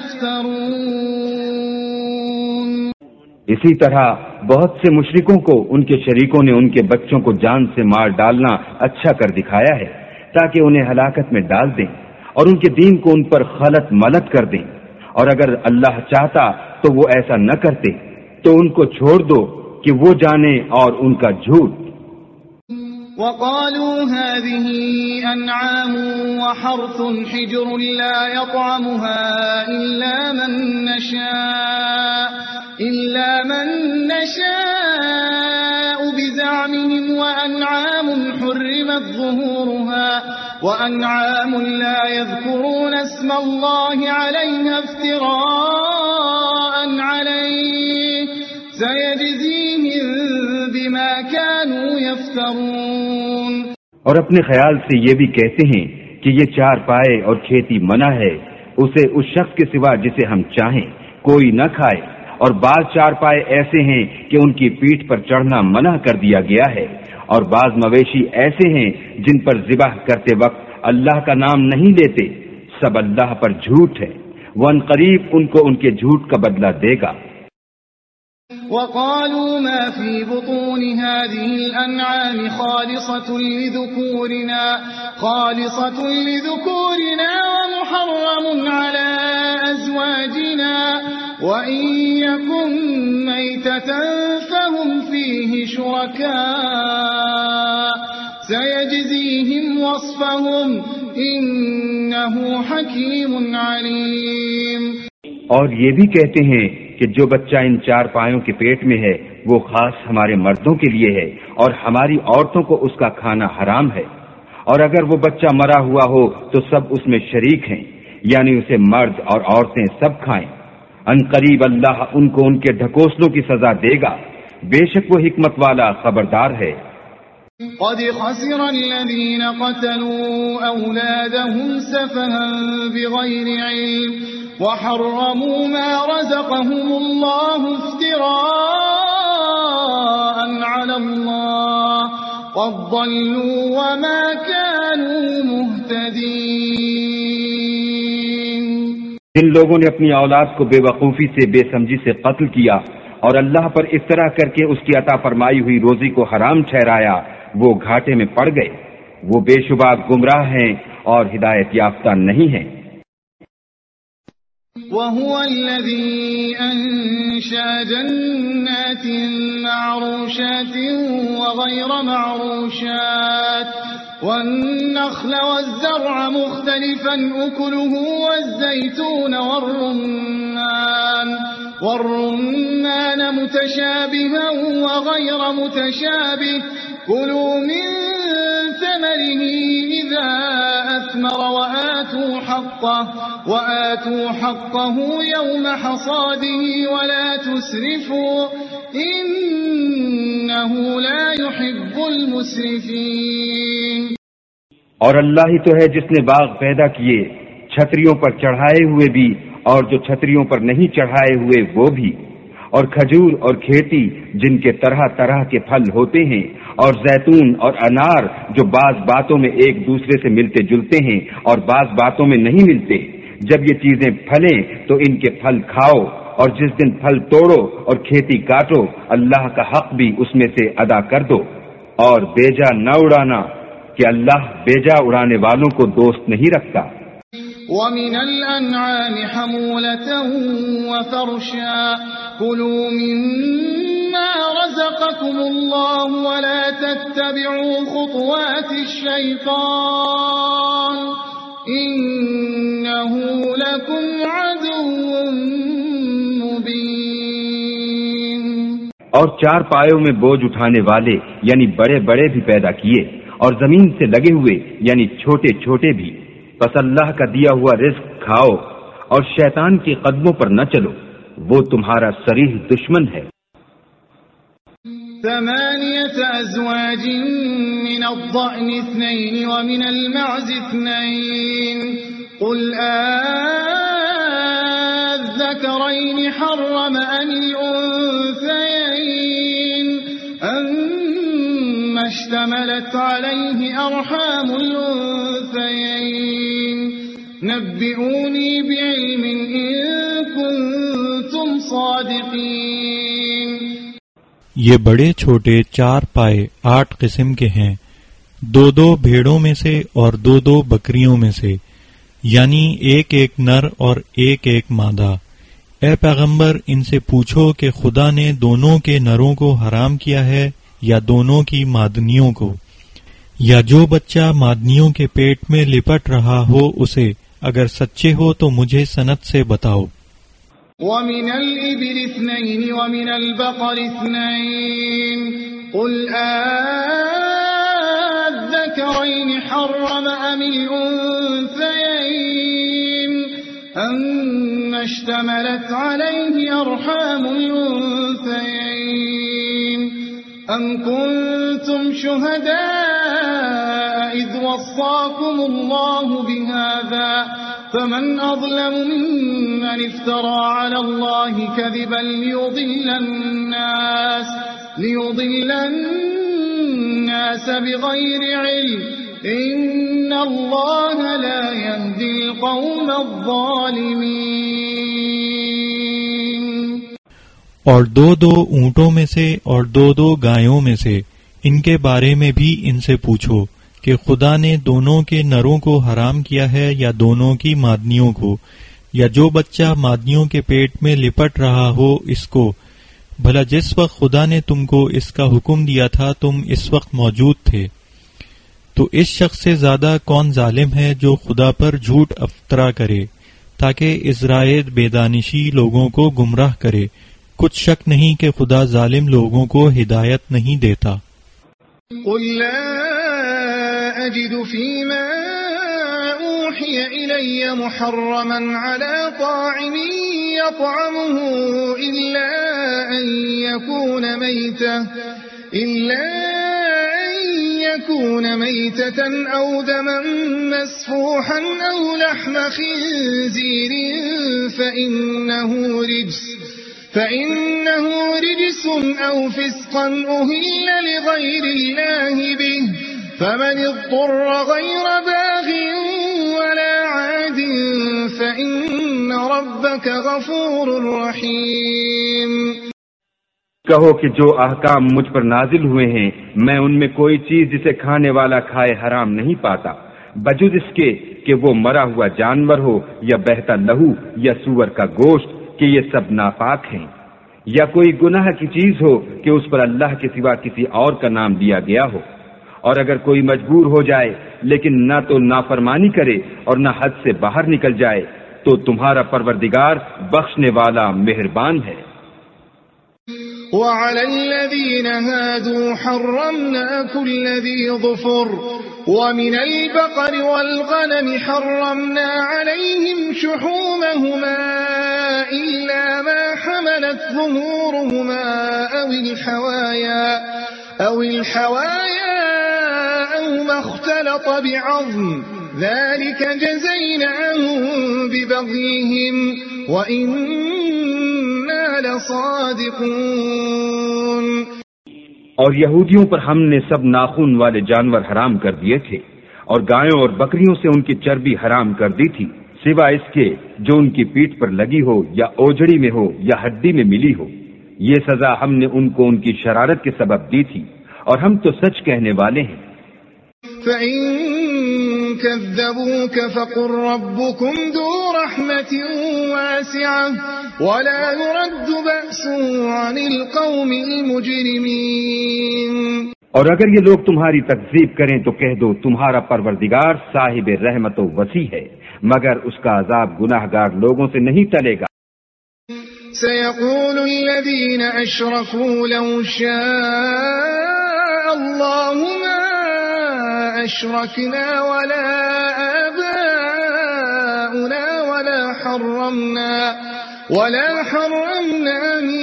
يَفْتَرُونَ۔ اسی طرح بہت سے مشرکوں کو ان کے شریکوں نے ان کے بچوں کو جان سے مار ڈالنا اچھا کر دکھایا ہے تاکہ انہیں ہلاکت میں ڈال دیں اور ان کے دین کو ان پر خلط ملط کر دیں، اور اگر اللہ چاہتا تو وہ ایسا نہ کرتے، تو ان کو چھوڑ دو کہ وہ جانے اور ان کا جھوٹ۔ وَقَالُوا هَذِهِ أَنْعَامٌ وَحَرْثٌ حِجْرٌ لَا يَطْعَمُهَا إِلَّا مَن نَّشَاءُ بِزَعْمِهِمْ وَأَنْعَامٌ حُرِّمَتْ ظُهُورُهَا وَأَنْعَامٌ لَا يَذْكُرُونَ اسْمَ اللَّهِ عَلَيْهَا افْتِرَاءً عَلَيْهِ سَيَجْزِيهِم بِمَا كَانُوا يَفْتَرُونَ۔ اور اپنے خیال سے یہ بھی کہتے ہیں کہ یہ چار پائے اور کھیتی منع ہے، اسے اس شخص کے سوا جسے ہم چاہیں کوئی نہ کھائے، اور بعض چار پائے ایسے ہیں کہ ان کی پیٹھ پر چڑھنا منع کر دیا گیا ہے، اور بعض مویشی ایسے ہیں جن پر ذبح کرتے وقت اللہ کا نام نہیں لیتے، سب اللہ پر جھوٹ ہے۔ وہ عنقریب ان کو ان کے جھوٹ کا بدلہ دے گا۔ وقالوا ما في بطون هذه الأنعام خالصة لذكورنا ومحرم على أزواجنا وإن يكن ميتة فهم فيه شركاء سيجزيهم وصفهم إنه حكيم عليم۔ اور یہ بھی کہتے ہیں کہ جو بچہ ان 4 پایوں کے پیٹ میں ہے وہ خاص ہمارے مردوں کے لیے ہے اور ہماری عورتوں کو اس کا کھانا حرام ہے، اور اگر وہ بچہ مرا ہوا ہو تو سب اس میں شریک ہیں، یعنی اسے مرد اور عورتیں سب کھائیں۔ عنقریب اللہ ان کو ان کے ڈھکوسلوں کی سزا دے گا، بے شک وہ حکمت والا خبردار ہے۔ قد خسر الذين قتلوا أولادهم سفها بغير علم وحرموا ما رزقهم الله افتراء على الله قد ضلوا وما كانوا مهتدين۔ جن لوگوں نے اپنی اولاد کو بے وقوفی سے بے سمجھی سے قتل کیا اور اللہ پر افطرا کر کے اس کی عطا فرمائی ہوئی روزی کو حرام ٹھہرایا، وہ گھاٹے میں پڑ گئے، وہ بے شبہ گمراہ ہیں اور ہدایت یافتہ نہیں ہیں۔ وَهُوَ الَّذِي أَنشَأَ جَنَّاتٍ مَّعْرُوشَاتٍ وَغَيْرَ مَعْرُوشَاتٍ وَالنَّخْلَ وَالزَّرْعَ مُخْتَلِفًا أُكُلُهُ وَالزَّيْتُونَ وَالرُّمَّانَ مُتَشَابِهًا وَغَيْرَ مُتَشَابِهٍ كُلُوا مِن ثَمَرِهِ إِذَا أَثْمَرَ وَآتُوا حَقَّهُ يَوْمَ حَصَادِهِ وَلَا تُسْرِفُوا إِنَّهُ لَا يُحِبُّ الْمُسْرِفِينَ۔ اور اللہ ہی تو ہے جس نے باغ پیدا کیے، چھتریوں پر چڑھائے ہوئے بھی اور جو چھتریوں پر نہیں چڑھائے ہوئے وہ بھی، اور کھجور اور کھیتی جن کے طرح طرح کے پھل ہوتے ہیں، اور زیتون اور انار جو بعض باتوں میں ایک دوسرے سے ملتے جلتے ہیں اور بعض باتوں میں نہیں ملتے۔ جب یہ چیزیں پھلیں تو ان کے پھل کھاؤ، اور جس دن پھل توڑو اور کھیتی کاٹو اللہ کا حق بھی اس میں سے ادا کر دو، اور بیجا نہ اڑانا کہ اللہ بیجا اڑانے والوں کو دوست نہیں رکھتا۔ وَمِنَ الْأَنْعَامِ حَمُولَةً وَفَرْشًا كُلُوا مِمَّا رَزَقَكُمُ اللَّهُ وَلَا تَتَّبِعُوا خُطُوَاتِ الشَّيْطَانِ إِنَّهُ لَكُمْ عَدُوٌّ مُبِينٌ۔ اور 4 پایوں میں بوجھ اٹھانے والے یعنی بڑے بڑے بھی پیدا کیے، اور زمین سے لگے ہوئے یعنی چھوٹے چھوٹے بھی، بس اللہ کا دیا ہوا رزق کھاؤ اور شیطان کے قدموں پر نہ چلو، وہ تمہارا صریح دشمن ہے۔ 8 أزواج من الضأن 2 ومن المعز 2 قل الذكرين حرم أم الأنثيين أما اشتملت عليه أرحام الأنثيين نبئوني بعلم إن كنتم صادقين۔ یہ بڑے چھوٹے 4 پائے 8 قسم کے ہیں، 2 بھیڑوں میں سے اور 2 بکریوں میں سے، یعنی ایک نر اور ایک مادہ۔ اے پیغمبر ان سے پوچھو کہ خدا نے دونوں کے نروں کو حرام کیا ہے یا دونوں کی مادنیوں کو، یا جو بچہ مادنیوں کے پیٹ میں لپٹ رہا ہو اسے، اگر سچے ہو تو مجھے سند سے بتاؤ۔ وَمِنَ الْإِبِلِ 2 وَمِنَ الْبَقَرِ 2 قُلْ الذَّكَرَيْنِ حَرَّمَ أَمِ الْأُنثَيَيْنِ أَمَّا اشْتَمَلَتْ عَلَيْهِ أَرْحَامُ الْأُنثَيَيْنِ أَمْ كُنْتُمْ شُهَدَاءَ إِذْ وَصَّاكُمُ اللَّهُ بِهَذَا فمن أظلم ممن افترى على الله كذبا ليضل الناس بغير علم إن اللہ لا يهدي القوم الظالمین. اور دو دو اونٹوں میں سے اور دو دو گایوں میں سے ان کے بارے میں بھی ان سے پوچھو کہ خدا نے دونوں کے نروں کو حرام کیا ہے یا دونوں کی مادنیوں کو، یا جو بچہ مادنیوں کے پیٹ میں لپٹ رہا ہو اس کو. بھلا جس وقت خدا نے تم کو اس کا حکم دیا تھا تم اس وقت موجود تھے. تو اس شخص سے زیادہ کون ظالم ہے جو خدا پر جھوٹ افطرا کرے تاکہ ازرائیل بےدانشی لوگوں کو گمراہ کرے. کچھ شک نہیں کہ خدا ظالم لوگوں کو ہدایت نہیں دیتا. قل لا أجد فيما أوحي إلي محرما على طاعم يطعمه إلا أن يكون ميتة أو دما مسفوحا أو لحم خنزير فإنه رجس أو فسقا أهل لغير الله به فمن اضطر غير باغ ولا عاد فإن ربك غفور رحيم. کہو کہ جو احکام مجھ پر نازل ہوئے ہیں میں ان میں کوئی چیز جسے کھانے والا کھائے حرام نہیں پاتا بجز اس کے کہ وہ مرا ہوا جانور ہو یا بہتا لہو یا سور کا گوشت کہ یہ سب ناپاک ہیں، یا کوئی گناہ کی چیز ہو کہ اس پر اللہ کے سوا کسی اور کا نام دیا گیا ہو. اور اگر کوئی مجبور ہو جائے لیکن نہ تو نافرمانی کرے اور نہ حد سے باہر نکل جائے تو تمہارا پروردگار بخشنے والا مہربان ہے. وعلى الذين هادوا حرمنا كل ذي ظفر ومن البقر والغنم حرمنا عليهم شحومهما إلا ما حملت ظهورهما أو الحوايا أو ما اختلط بعظم ذلك جزيناهم ببغيهم وإنا لصادقون. اور یہودیوں پر ہم نے سب ناخن والے جانور حرام کر دیے تھے اور گایوں اور بکریوں سے ان کی چربی حرام کر دی تھی سوا اس کے جو ان کی پیٹھ پر لگی ہو یا اوجڑی میں ہو یا ہڈی میں ملی ہو. یہ سزا ہم نے ان کو ان کی شرارت کے سبب دی تھی اور ہم تو سچ کہنے والے ہیں. فَإِن كَذَّبُوكَ فَقُلْ رَبُّكُمْ ذُو رَحْمَةٍ وَاسِعَةٍ وَلَا يُرَدُّ بَأْسُهُ عَنِ الْقَوْمِ الْمُجْرِمِينَ. اور اگر یہ لوگ تمہاری تکذیب کریں تو کہہ دو تمہارا پروردگار صاحب رحمت و وسیع ہے مگر اس کا عذاب گناہگار لوگوں سے نہیں ٹلے گا. سيقول الذين أشركوا لو شاء الله ما أشركنا ولا آباؤنا ولا حرمنا من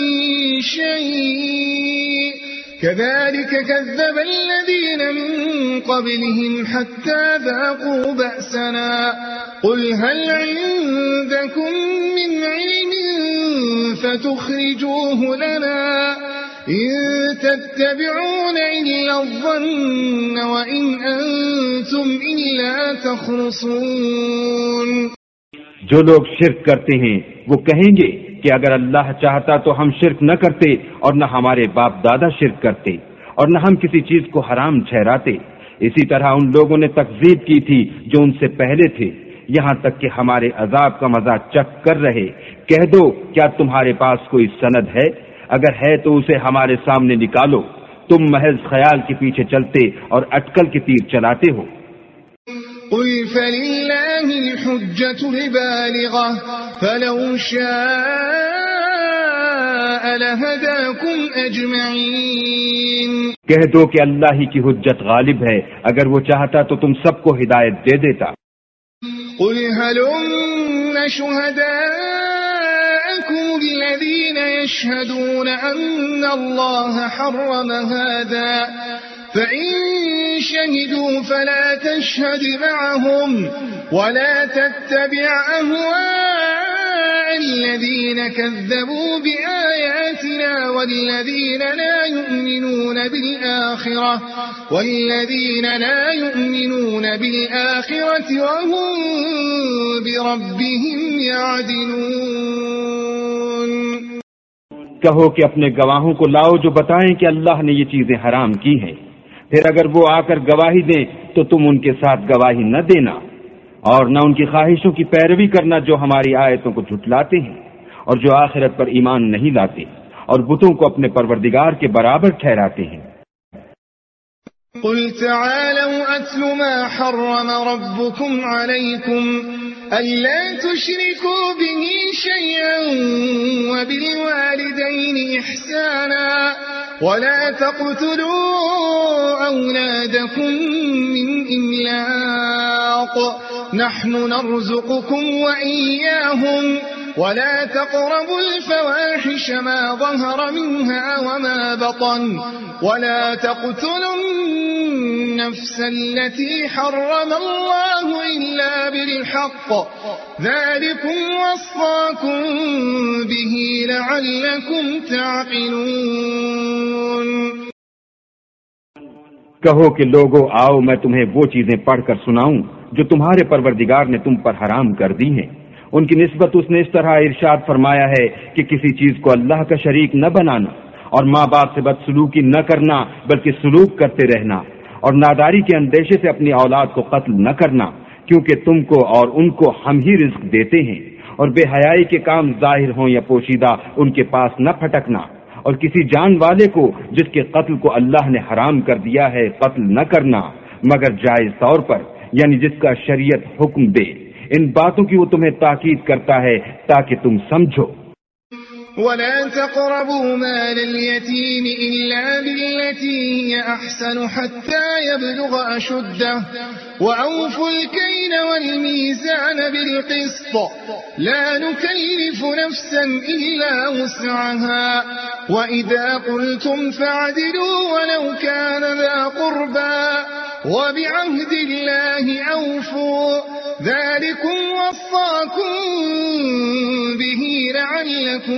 شيء كذلك كذب الذين من قبلهم حتى ذاقوا بأسنا قل هل عندكم من علم فتخرجوه لنا إن تتبعون إلا الظن وإن أنتم إلا تخرصون. جو لوگ شرک کرتے ہیں وہ کہیں گے کہ اگر اللہ چاہتا تو ہم شرک نہ کرتے اور نہ ہمارے باپ دادا شرک کرتے اور نہ ہم کسی چیز کو حرام ٹھہراتے. اسی طرح ان لوگوں نے تکذیب کی تھی جو ان سے پہلے تھے یہاں تک کہ ہمارے عذاب کا مزہ چکھ کر رہے. کہہ دو کیا تمہارے پاس کوئی سند ہے؟ اگر ہے تو اسے ہمارے سامنے نکالو. تم محض خیال کے پیچھے چلتے اور اٹکل کے تیر چلاتے ہو. قل فللہ الحجة البالغة فلو شاء لهداكم اجمعین. کہہ دو کہ اللہ ہی کی حجت غالب ہے اگر وہ چاہتا تو تم سب کو ہدایت دے دیتا. قل هلم شهداءكم الذين يشهدون أن الله حرم هذا فإن شهدوا فلا تشهد معهم ولا تتبع أهواء الذين كذبوا بآياتنا والذين لا يؤمنون بالآخرة وهم بربهم يعدلون. کہو کہ اپنے گواہوں کو لاؤ جو بتائیں کہ اللہ نے یہ چیزیں حرام کی ہیں. پھر اگر وہ آ کر گواہی دیں تو تم ان کے ساتھ گواہی نہ دینا اور نہ ان کی خواہشوں کی پیروی کرنا جو ہماری آیتوں کو جھٹلاتے ہیں اور جو آخرت پر ایمان نہیں لاتے اور بتوں کو اپنے پروردگار کے برابر ٹھہراتے ہیں. قل تعالوا أتل ما حرم ربكم عليكم ألا تشركوا به شيئا وبالوالدين إحسانا ولا تقتلوا أولادكم من إملاق نحن نرزقكم وإياهم ولا تقربوا الفواحش ما ظهر منها وما بطن ولا تقتلوا النفس التي حرم الله إلا بالحق ذلكم وصاكم به لعلكم تعقلون. کہو کہ لوگو آؤ میں تمہیں وہ چیزیں پڑھ کر سناؤں جو تمہارے پروردگار نے تم پر حرام کر دی ہیں. ان کی نسبت اس نے اس طرح ارشاد فرمایا ہے کہ کسی چیز کو اللہ کا شریک نہ بنانا اور ماں باپ سے بدسلوکی نہ کرنا بلکہ سلوک کرتے رہنا اور ناداری کے اندیشے سے اپنی اولاد کو قتل نہ کرنا کیونکہ تم کو اور ان کو ہم ہی رزق دیتے ہیں اور بے حیائی کے کام ظاہر ہوں یا پوشیدہ ان کے پاس نہ پھٹکنا اور کسی جان والے کو جس کے قتل کو اللہ نے حرام کر دیا ہے قتل نہ کرنا مگر جائز طور پر یعنی جس کا شریعت حکم دے. ان باتوں کی وہ تمہیں تاکید کرتا ہے تاکہ تم سمجھو. ولا تقربوا مال اليتيم إلا بالتي هي أحسن حتى يبلغ أشده وأوفوا الكيل والميزان بالقسط لا نكلف نفسا إلا وسعها وإذا قلتم فاعدلوا ولو كان ذا قربى وبعهد الله أوفوا ذلكم وصاكم به لعلكم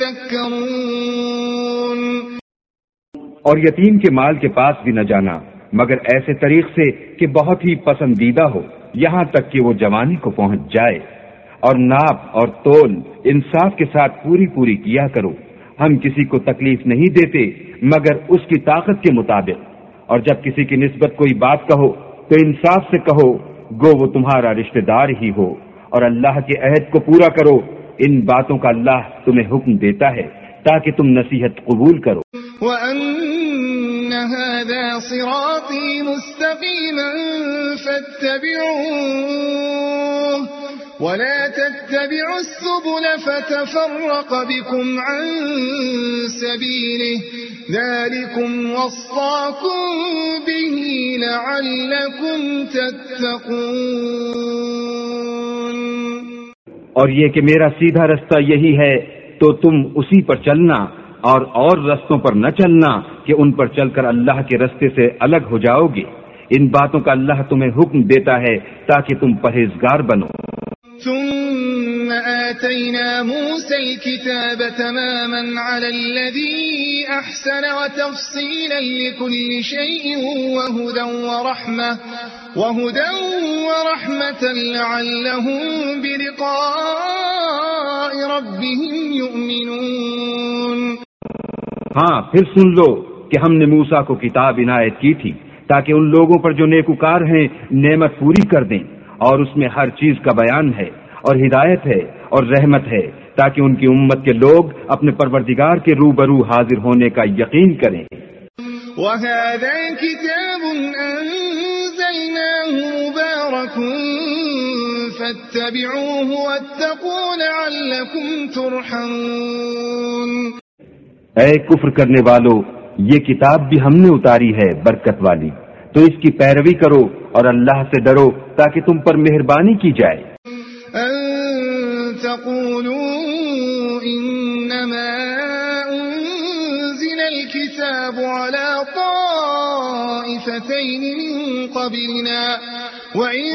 تذكرون. اور یتیم کے مال کے پاس بھی نہ جانا مگر ایسے طریق سے کہ بہت ہی پسندیدہ ہو یہاں تک کہ وہ جوانی کو پہنچ جائے اور ناپ اور تول انصاف کے ساتھ پوری کیا کرو. ہم کسی کو تکلیف نہیں دیتے مگر اس کی طاقت کے مطابق اور جب کسی کی نسبت کوئی بات کہو تو انصاف سے کہو گو وہ تمہارا رشتہ دار ہی ہو اور اللہ کے عہد کو پورا کرو. ان باتوں کا اللہ تمہیں حکم دیتا ہے تاکہ تم نصیحت قبول کرو. وَأَنَّ هَذَا صِرَاطِي مُسْتَقِيمًا فَاتَّبِعُوهُ وَلَا تَتَّبِعُوا السُّبُلَ فَتَفَرَّقَ بِكُمْ عَن سَبِيلِهِ ذَلِكُمْ وَصَّاكُمْ بِهِ لَعَلَّكُمْ تَتَّقُونَ. اور یہ کہ میرا سیدھا رستہ یہی ہے تو تم اسی پر چلنا اور رستوں پر نہ چلنا کہ ان پر چل کر اللہ کے رستے سے الگ ہو جاؤ گے. ان باتوں کا اللہ تمہیں حکم دیتا ہے تاکہ تم پرہیزگار بنو. ثم آتينا موسى الكتاب تماما على الذي أحسن وتفصيلا لكل شيء وهدى ورحمة لعلهم بلقاء ربهم يؤمنون. ہاں پھر سن لو کہ ہم نے موسیٰ کو کتاب عنایت کی تھی تاکہ ان لوگوں پر جو نیکوکار ہیں نعمت پوری کر دیں اور اس میں ہر چیز کا بیان ہے اور ہدایت ہے اور رحمت ہے تاکہ ان کی امت کے لوگ اپنے پروردگار کے روبرو حاضر ہونے کا یقین کریں. وَهَذَا كِتَابٌ أَنزَلْنَاهُ مُبَارَكٌ فَاتَّبِعُوهُ وَاتَّقُوا لَعَلَّكُمْ تُرْحَمُونَ. اے کفر کرنے والو یہ کتاب بھی ہم نے اتاری ہے برکت والی تو اس کی پیروی کرو اور اللہ سے ڈرو تاکہ تم پر مہربانی کی جائے. أَن تَقُولُوا إِنَّمَا أُنزِلَ الْكِتَابُ عَلَى طَائِفَتَيْنِ مِن قَبْلِنَا وَإِن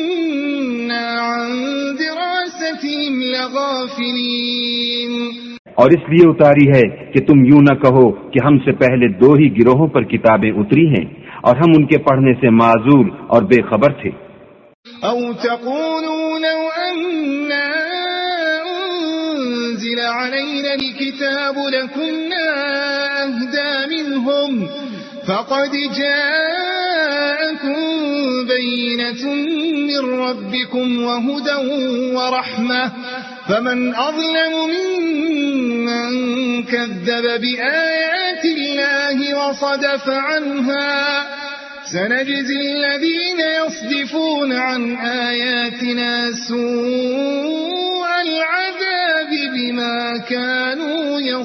كُنَّا عَن دِرَاسَتِهِمْ لَغَافِلِينَ. اور اس لیے اتاری ہے کہ تم یوں نہ کہو کہ ہم سے پہلے 2 ہی گروہوں پر کتابیں اتری ہیں اور ہم ان کے پڑھنے سے معذور اور بے خبر تھے. او تقولوا لو أنا أنزل علينا الكتاب لكنا أهدى منهم فقد جاءكم بينة من ربكم وهدى ورحمة فمن أظلم ممن كذب بآيات الله وصدف عنها سنجزي الذين يصدفون عن آياتنا سوء العذاب بما كانوا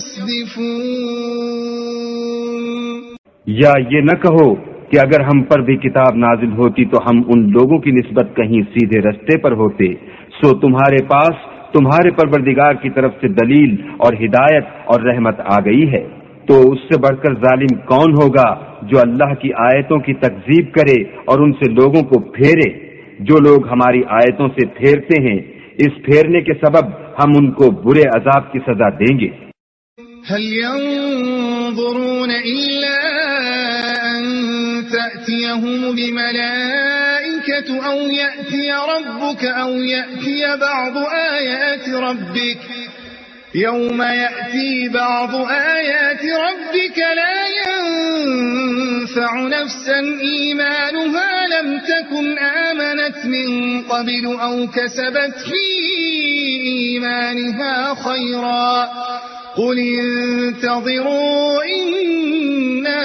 يصدفون. یا یہ نہ کہو کہ اگر ہم پر بھی کتاب نازل ہوتی تو ہم ان لوگوں کی نسبت کہیں سیدھے رستے پر ہوتے. سو تمہارے پاس تمہارے پروردگار کی طرف سے دلیل اور ہدایت اور رحمت آ گئی ہے. تو اس سے بڑھ کر ظالم کون ہوگا جو اللہ کی آیتوں کی تکذیب کرے اور ان سے لوگوں کو پھیرے. جو لوگ ہماری آیتوں سے پھیرتے ہیں اس پھیرنے کے سبب ہم ان کو برے عذاب کی سزا دیں گے. هل ينظرون إلا أن تأتيهم بملائكة أو يأتي ربك أو يأتي بعض آيات ربك يوم يأتي بعض آيات ربك لا ينفع نفسا إيمانها لم تكن آمنت من قبل أو كسبت في إيمانها خيرا قل انتظروا إنا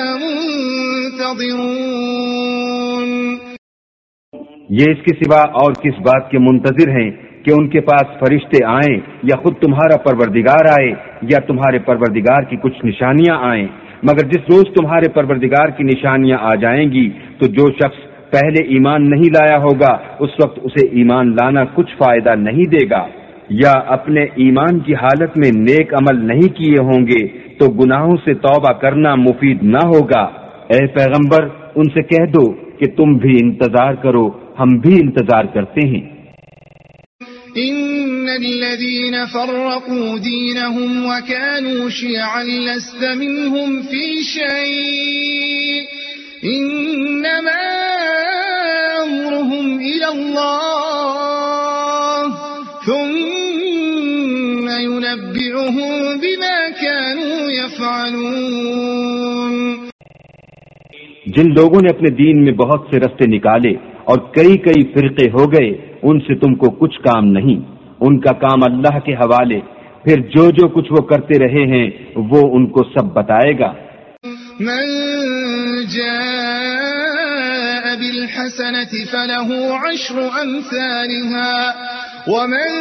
منتظرون. یہ اس کے سوا اور کس بات کے منتظر ہیں کہ ان کے پاس فرشتے آئیں یا خود تمہارا پروردگار آئے یا تمہارے پروردگار کی کچھ نشانیاں آئیں. مگر جس روز تمہارے پروردگار کی نشانیاں آ جائیں گی تو جو شخص پہلے ایمان نہیں لایا ہوگا اس وقت اسے ایمان لانا کچھ فائدہ نہیں دے گا. یا اپنے ایمان کی حالت میں نیک عمل نہیں کیے ہوں گے تو گناہوں سے توبہ کرنا مفید نہ ہوگا. اے پیغمبر ان سے کہہ دو کہ تم بھی انتظار کرو ہم بھی انتظار کرتے ہیں. إن الذين فرقوا دينهم وكانوا شيعا لست منهم في شيء إنما أمرهم إلى الله ثم ينبئهم بما كانوا يفعلون. جن لوگوں نے اپنے دین میں بہت سے رستے نکالے اور کئی کئی فرقے ہو گئے ان سے تم کو کچھ کام نہیں. ان کا کام اللہ کے حوالے. پھر جو جو کچھ وہ کرتے رہے ہیں وہ ان کو سب بتائے گا. من جاء بالحسنة فله 10 أمثالها ومن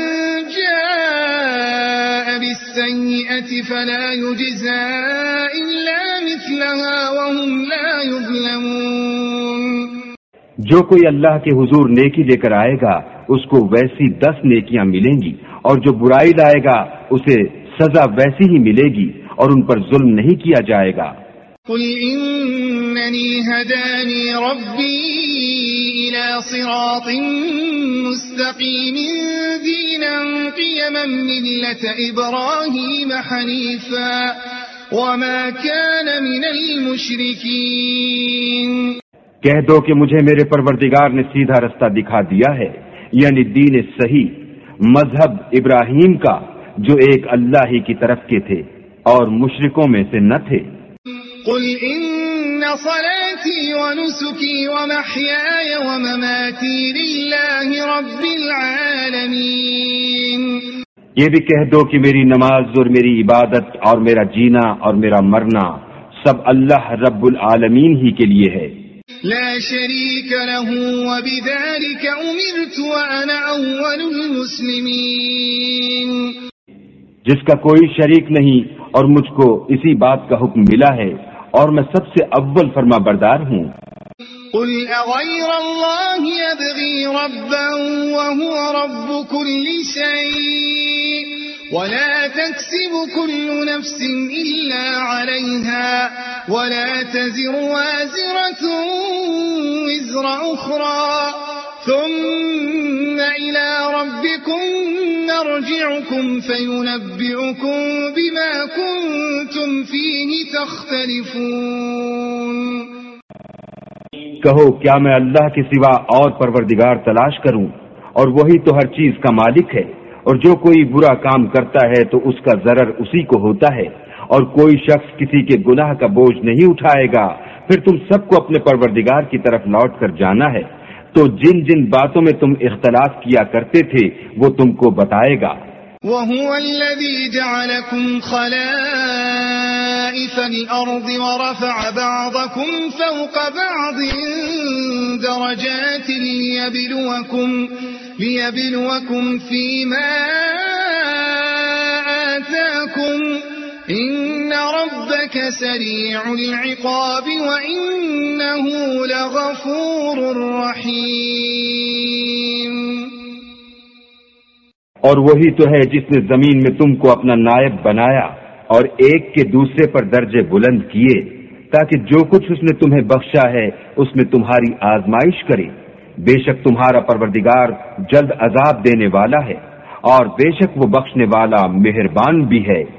جاء بالسيئة فلا يجزى إلا مثلها وهم لا يظلمون. جو کوئی اللہ کے حضور نیکی لے کر آئے گا اس کو ویسی 10 نیکیاں ملیں گی اور جو برائی لائے گا اسے سزا ویسی ہی ملے گی اور ان پر ظلم نہیں کیا جائے گا. قل إنني هداني ربي إلى صراط مستقيم دينا قيما ملة إبراهيم حنيفا وما كان من المشركين. کہہ دو کہ مجھے میرے پروردگار نے سیدھا رستہ دکھا دیا ہے یعنی دین صحیح مذہب ابراہیم کا جو ایک اللہ ہی کی طرف کے تھے اور مشرکوں میں سے نہ تھے. قل إن صلاتي ونسكي ومحياي ومماتي لله رب العالمين. یہ بھی کہہ دو کہ میری نماز اور میری عبادت اور میرا جینا اور میرا مرنا سب اللہ رب العالمین ہی کے لیے ہے. لا شريك له وبذلك أمرت وأنا أول المسلمين. جس کا کوئی شریک نہیں اور مجھ کو اسی بات کا حکم ملا ہے اور میں سب سے اول فرما بردار ہوں. قل أغير الله يبغي ربا وهو رب كل شيء ولا تكسب كل نفس إلا عليها ولا تزر وازرة وزر أخرى ثم إلى ربكم مرجعكم فينبئكم بما كنتم فيه تختلفون. کہو کیا میں اللہ کے سوا اور پروردگار تلاش کروں اور وہی تو ہر چیز کا مالک ہے، اور جو کوئی برا کام کرتا ہے تو اس کا ضرر اسی کو ہوتا ہے، اور کوئی شخص کسی کے گناہ کا بوجھ نہیں اٹھائے گا. پھر تم سب کو اپنے پروردگار کی طرف لوٹ کر جانا ہے، تو جن جن باتوں میں تم اختلاف کیا کرتے تھے وہ تم کو بتائے گا. وَهُوَ الَّذِي جَعَلَكُمْ خَلَائِفَ الْأَرْضِ وَرَفَعَ بَعْضَكُمْ فَوْقَ بَعْضٍ دَرَجَاتٍ لِيَبْلُوَكُمْ فِيمَا آتَاكُمْ إِنَّ رَبَّكَ سَرِيعُ الْعِقَابِ وَإِنَّهُ لَغَفُورٌ رَحِيمٌ. اور وہی تو ہے جس نے زمین میں تم کو اپنا نائب بنایا اور ایک کے دوسرے پر درجے بلند کیے، تاکہ جو کچھ اس نے تمہیں بخشا ہے اس میں تمہاری آزمائش کرے. بے شک تمہارا پروردگار جلد عذاب دینے والا ہے، اور بے شک وہ بخشنے والا مہربان بھی ہے.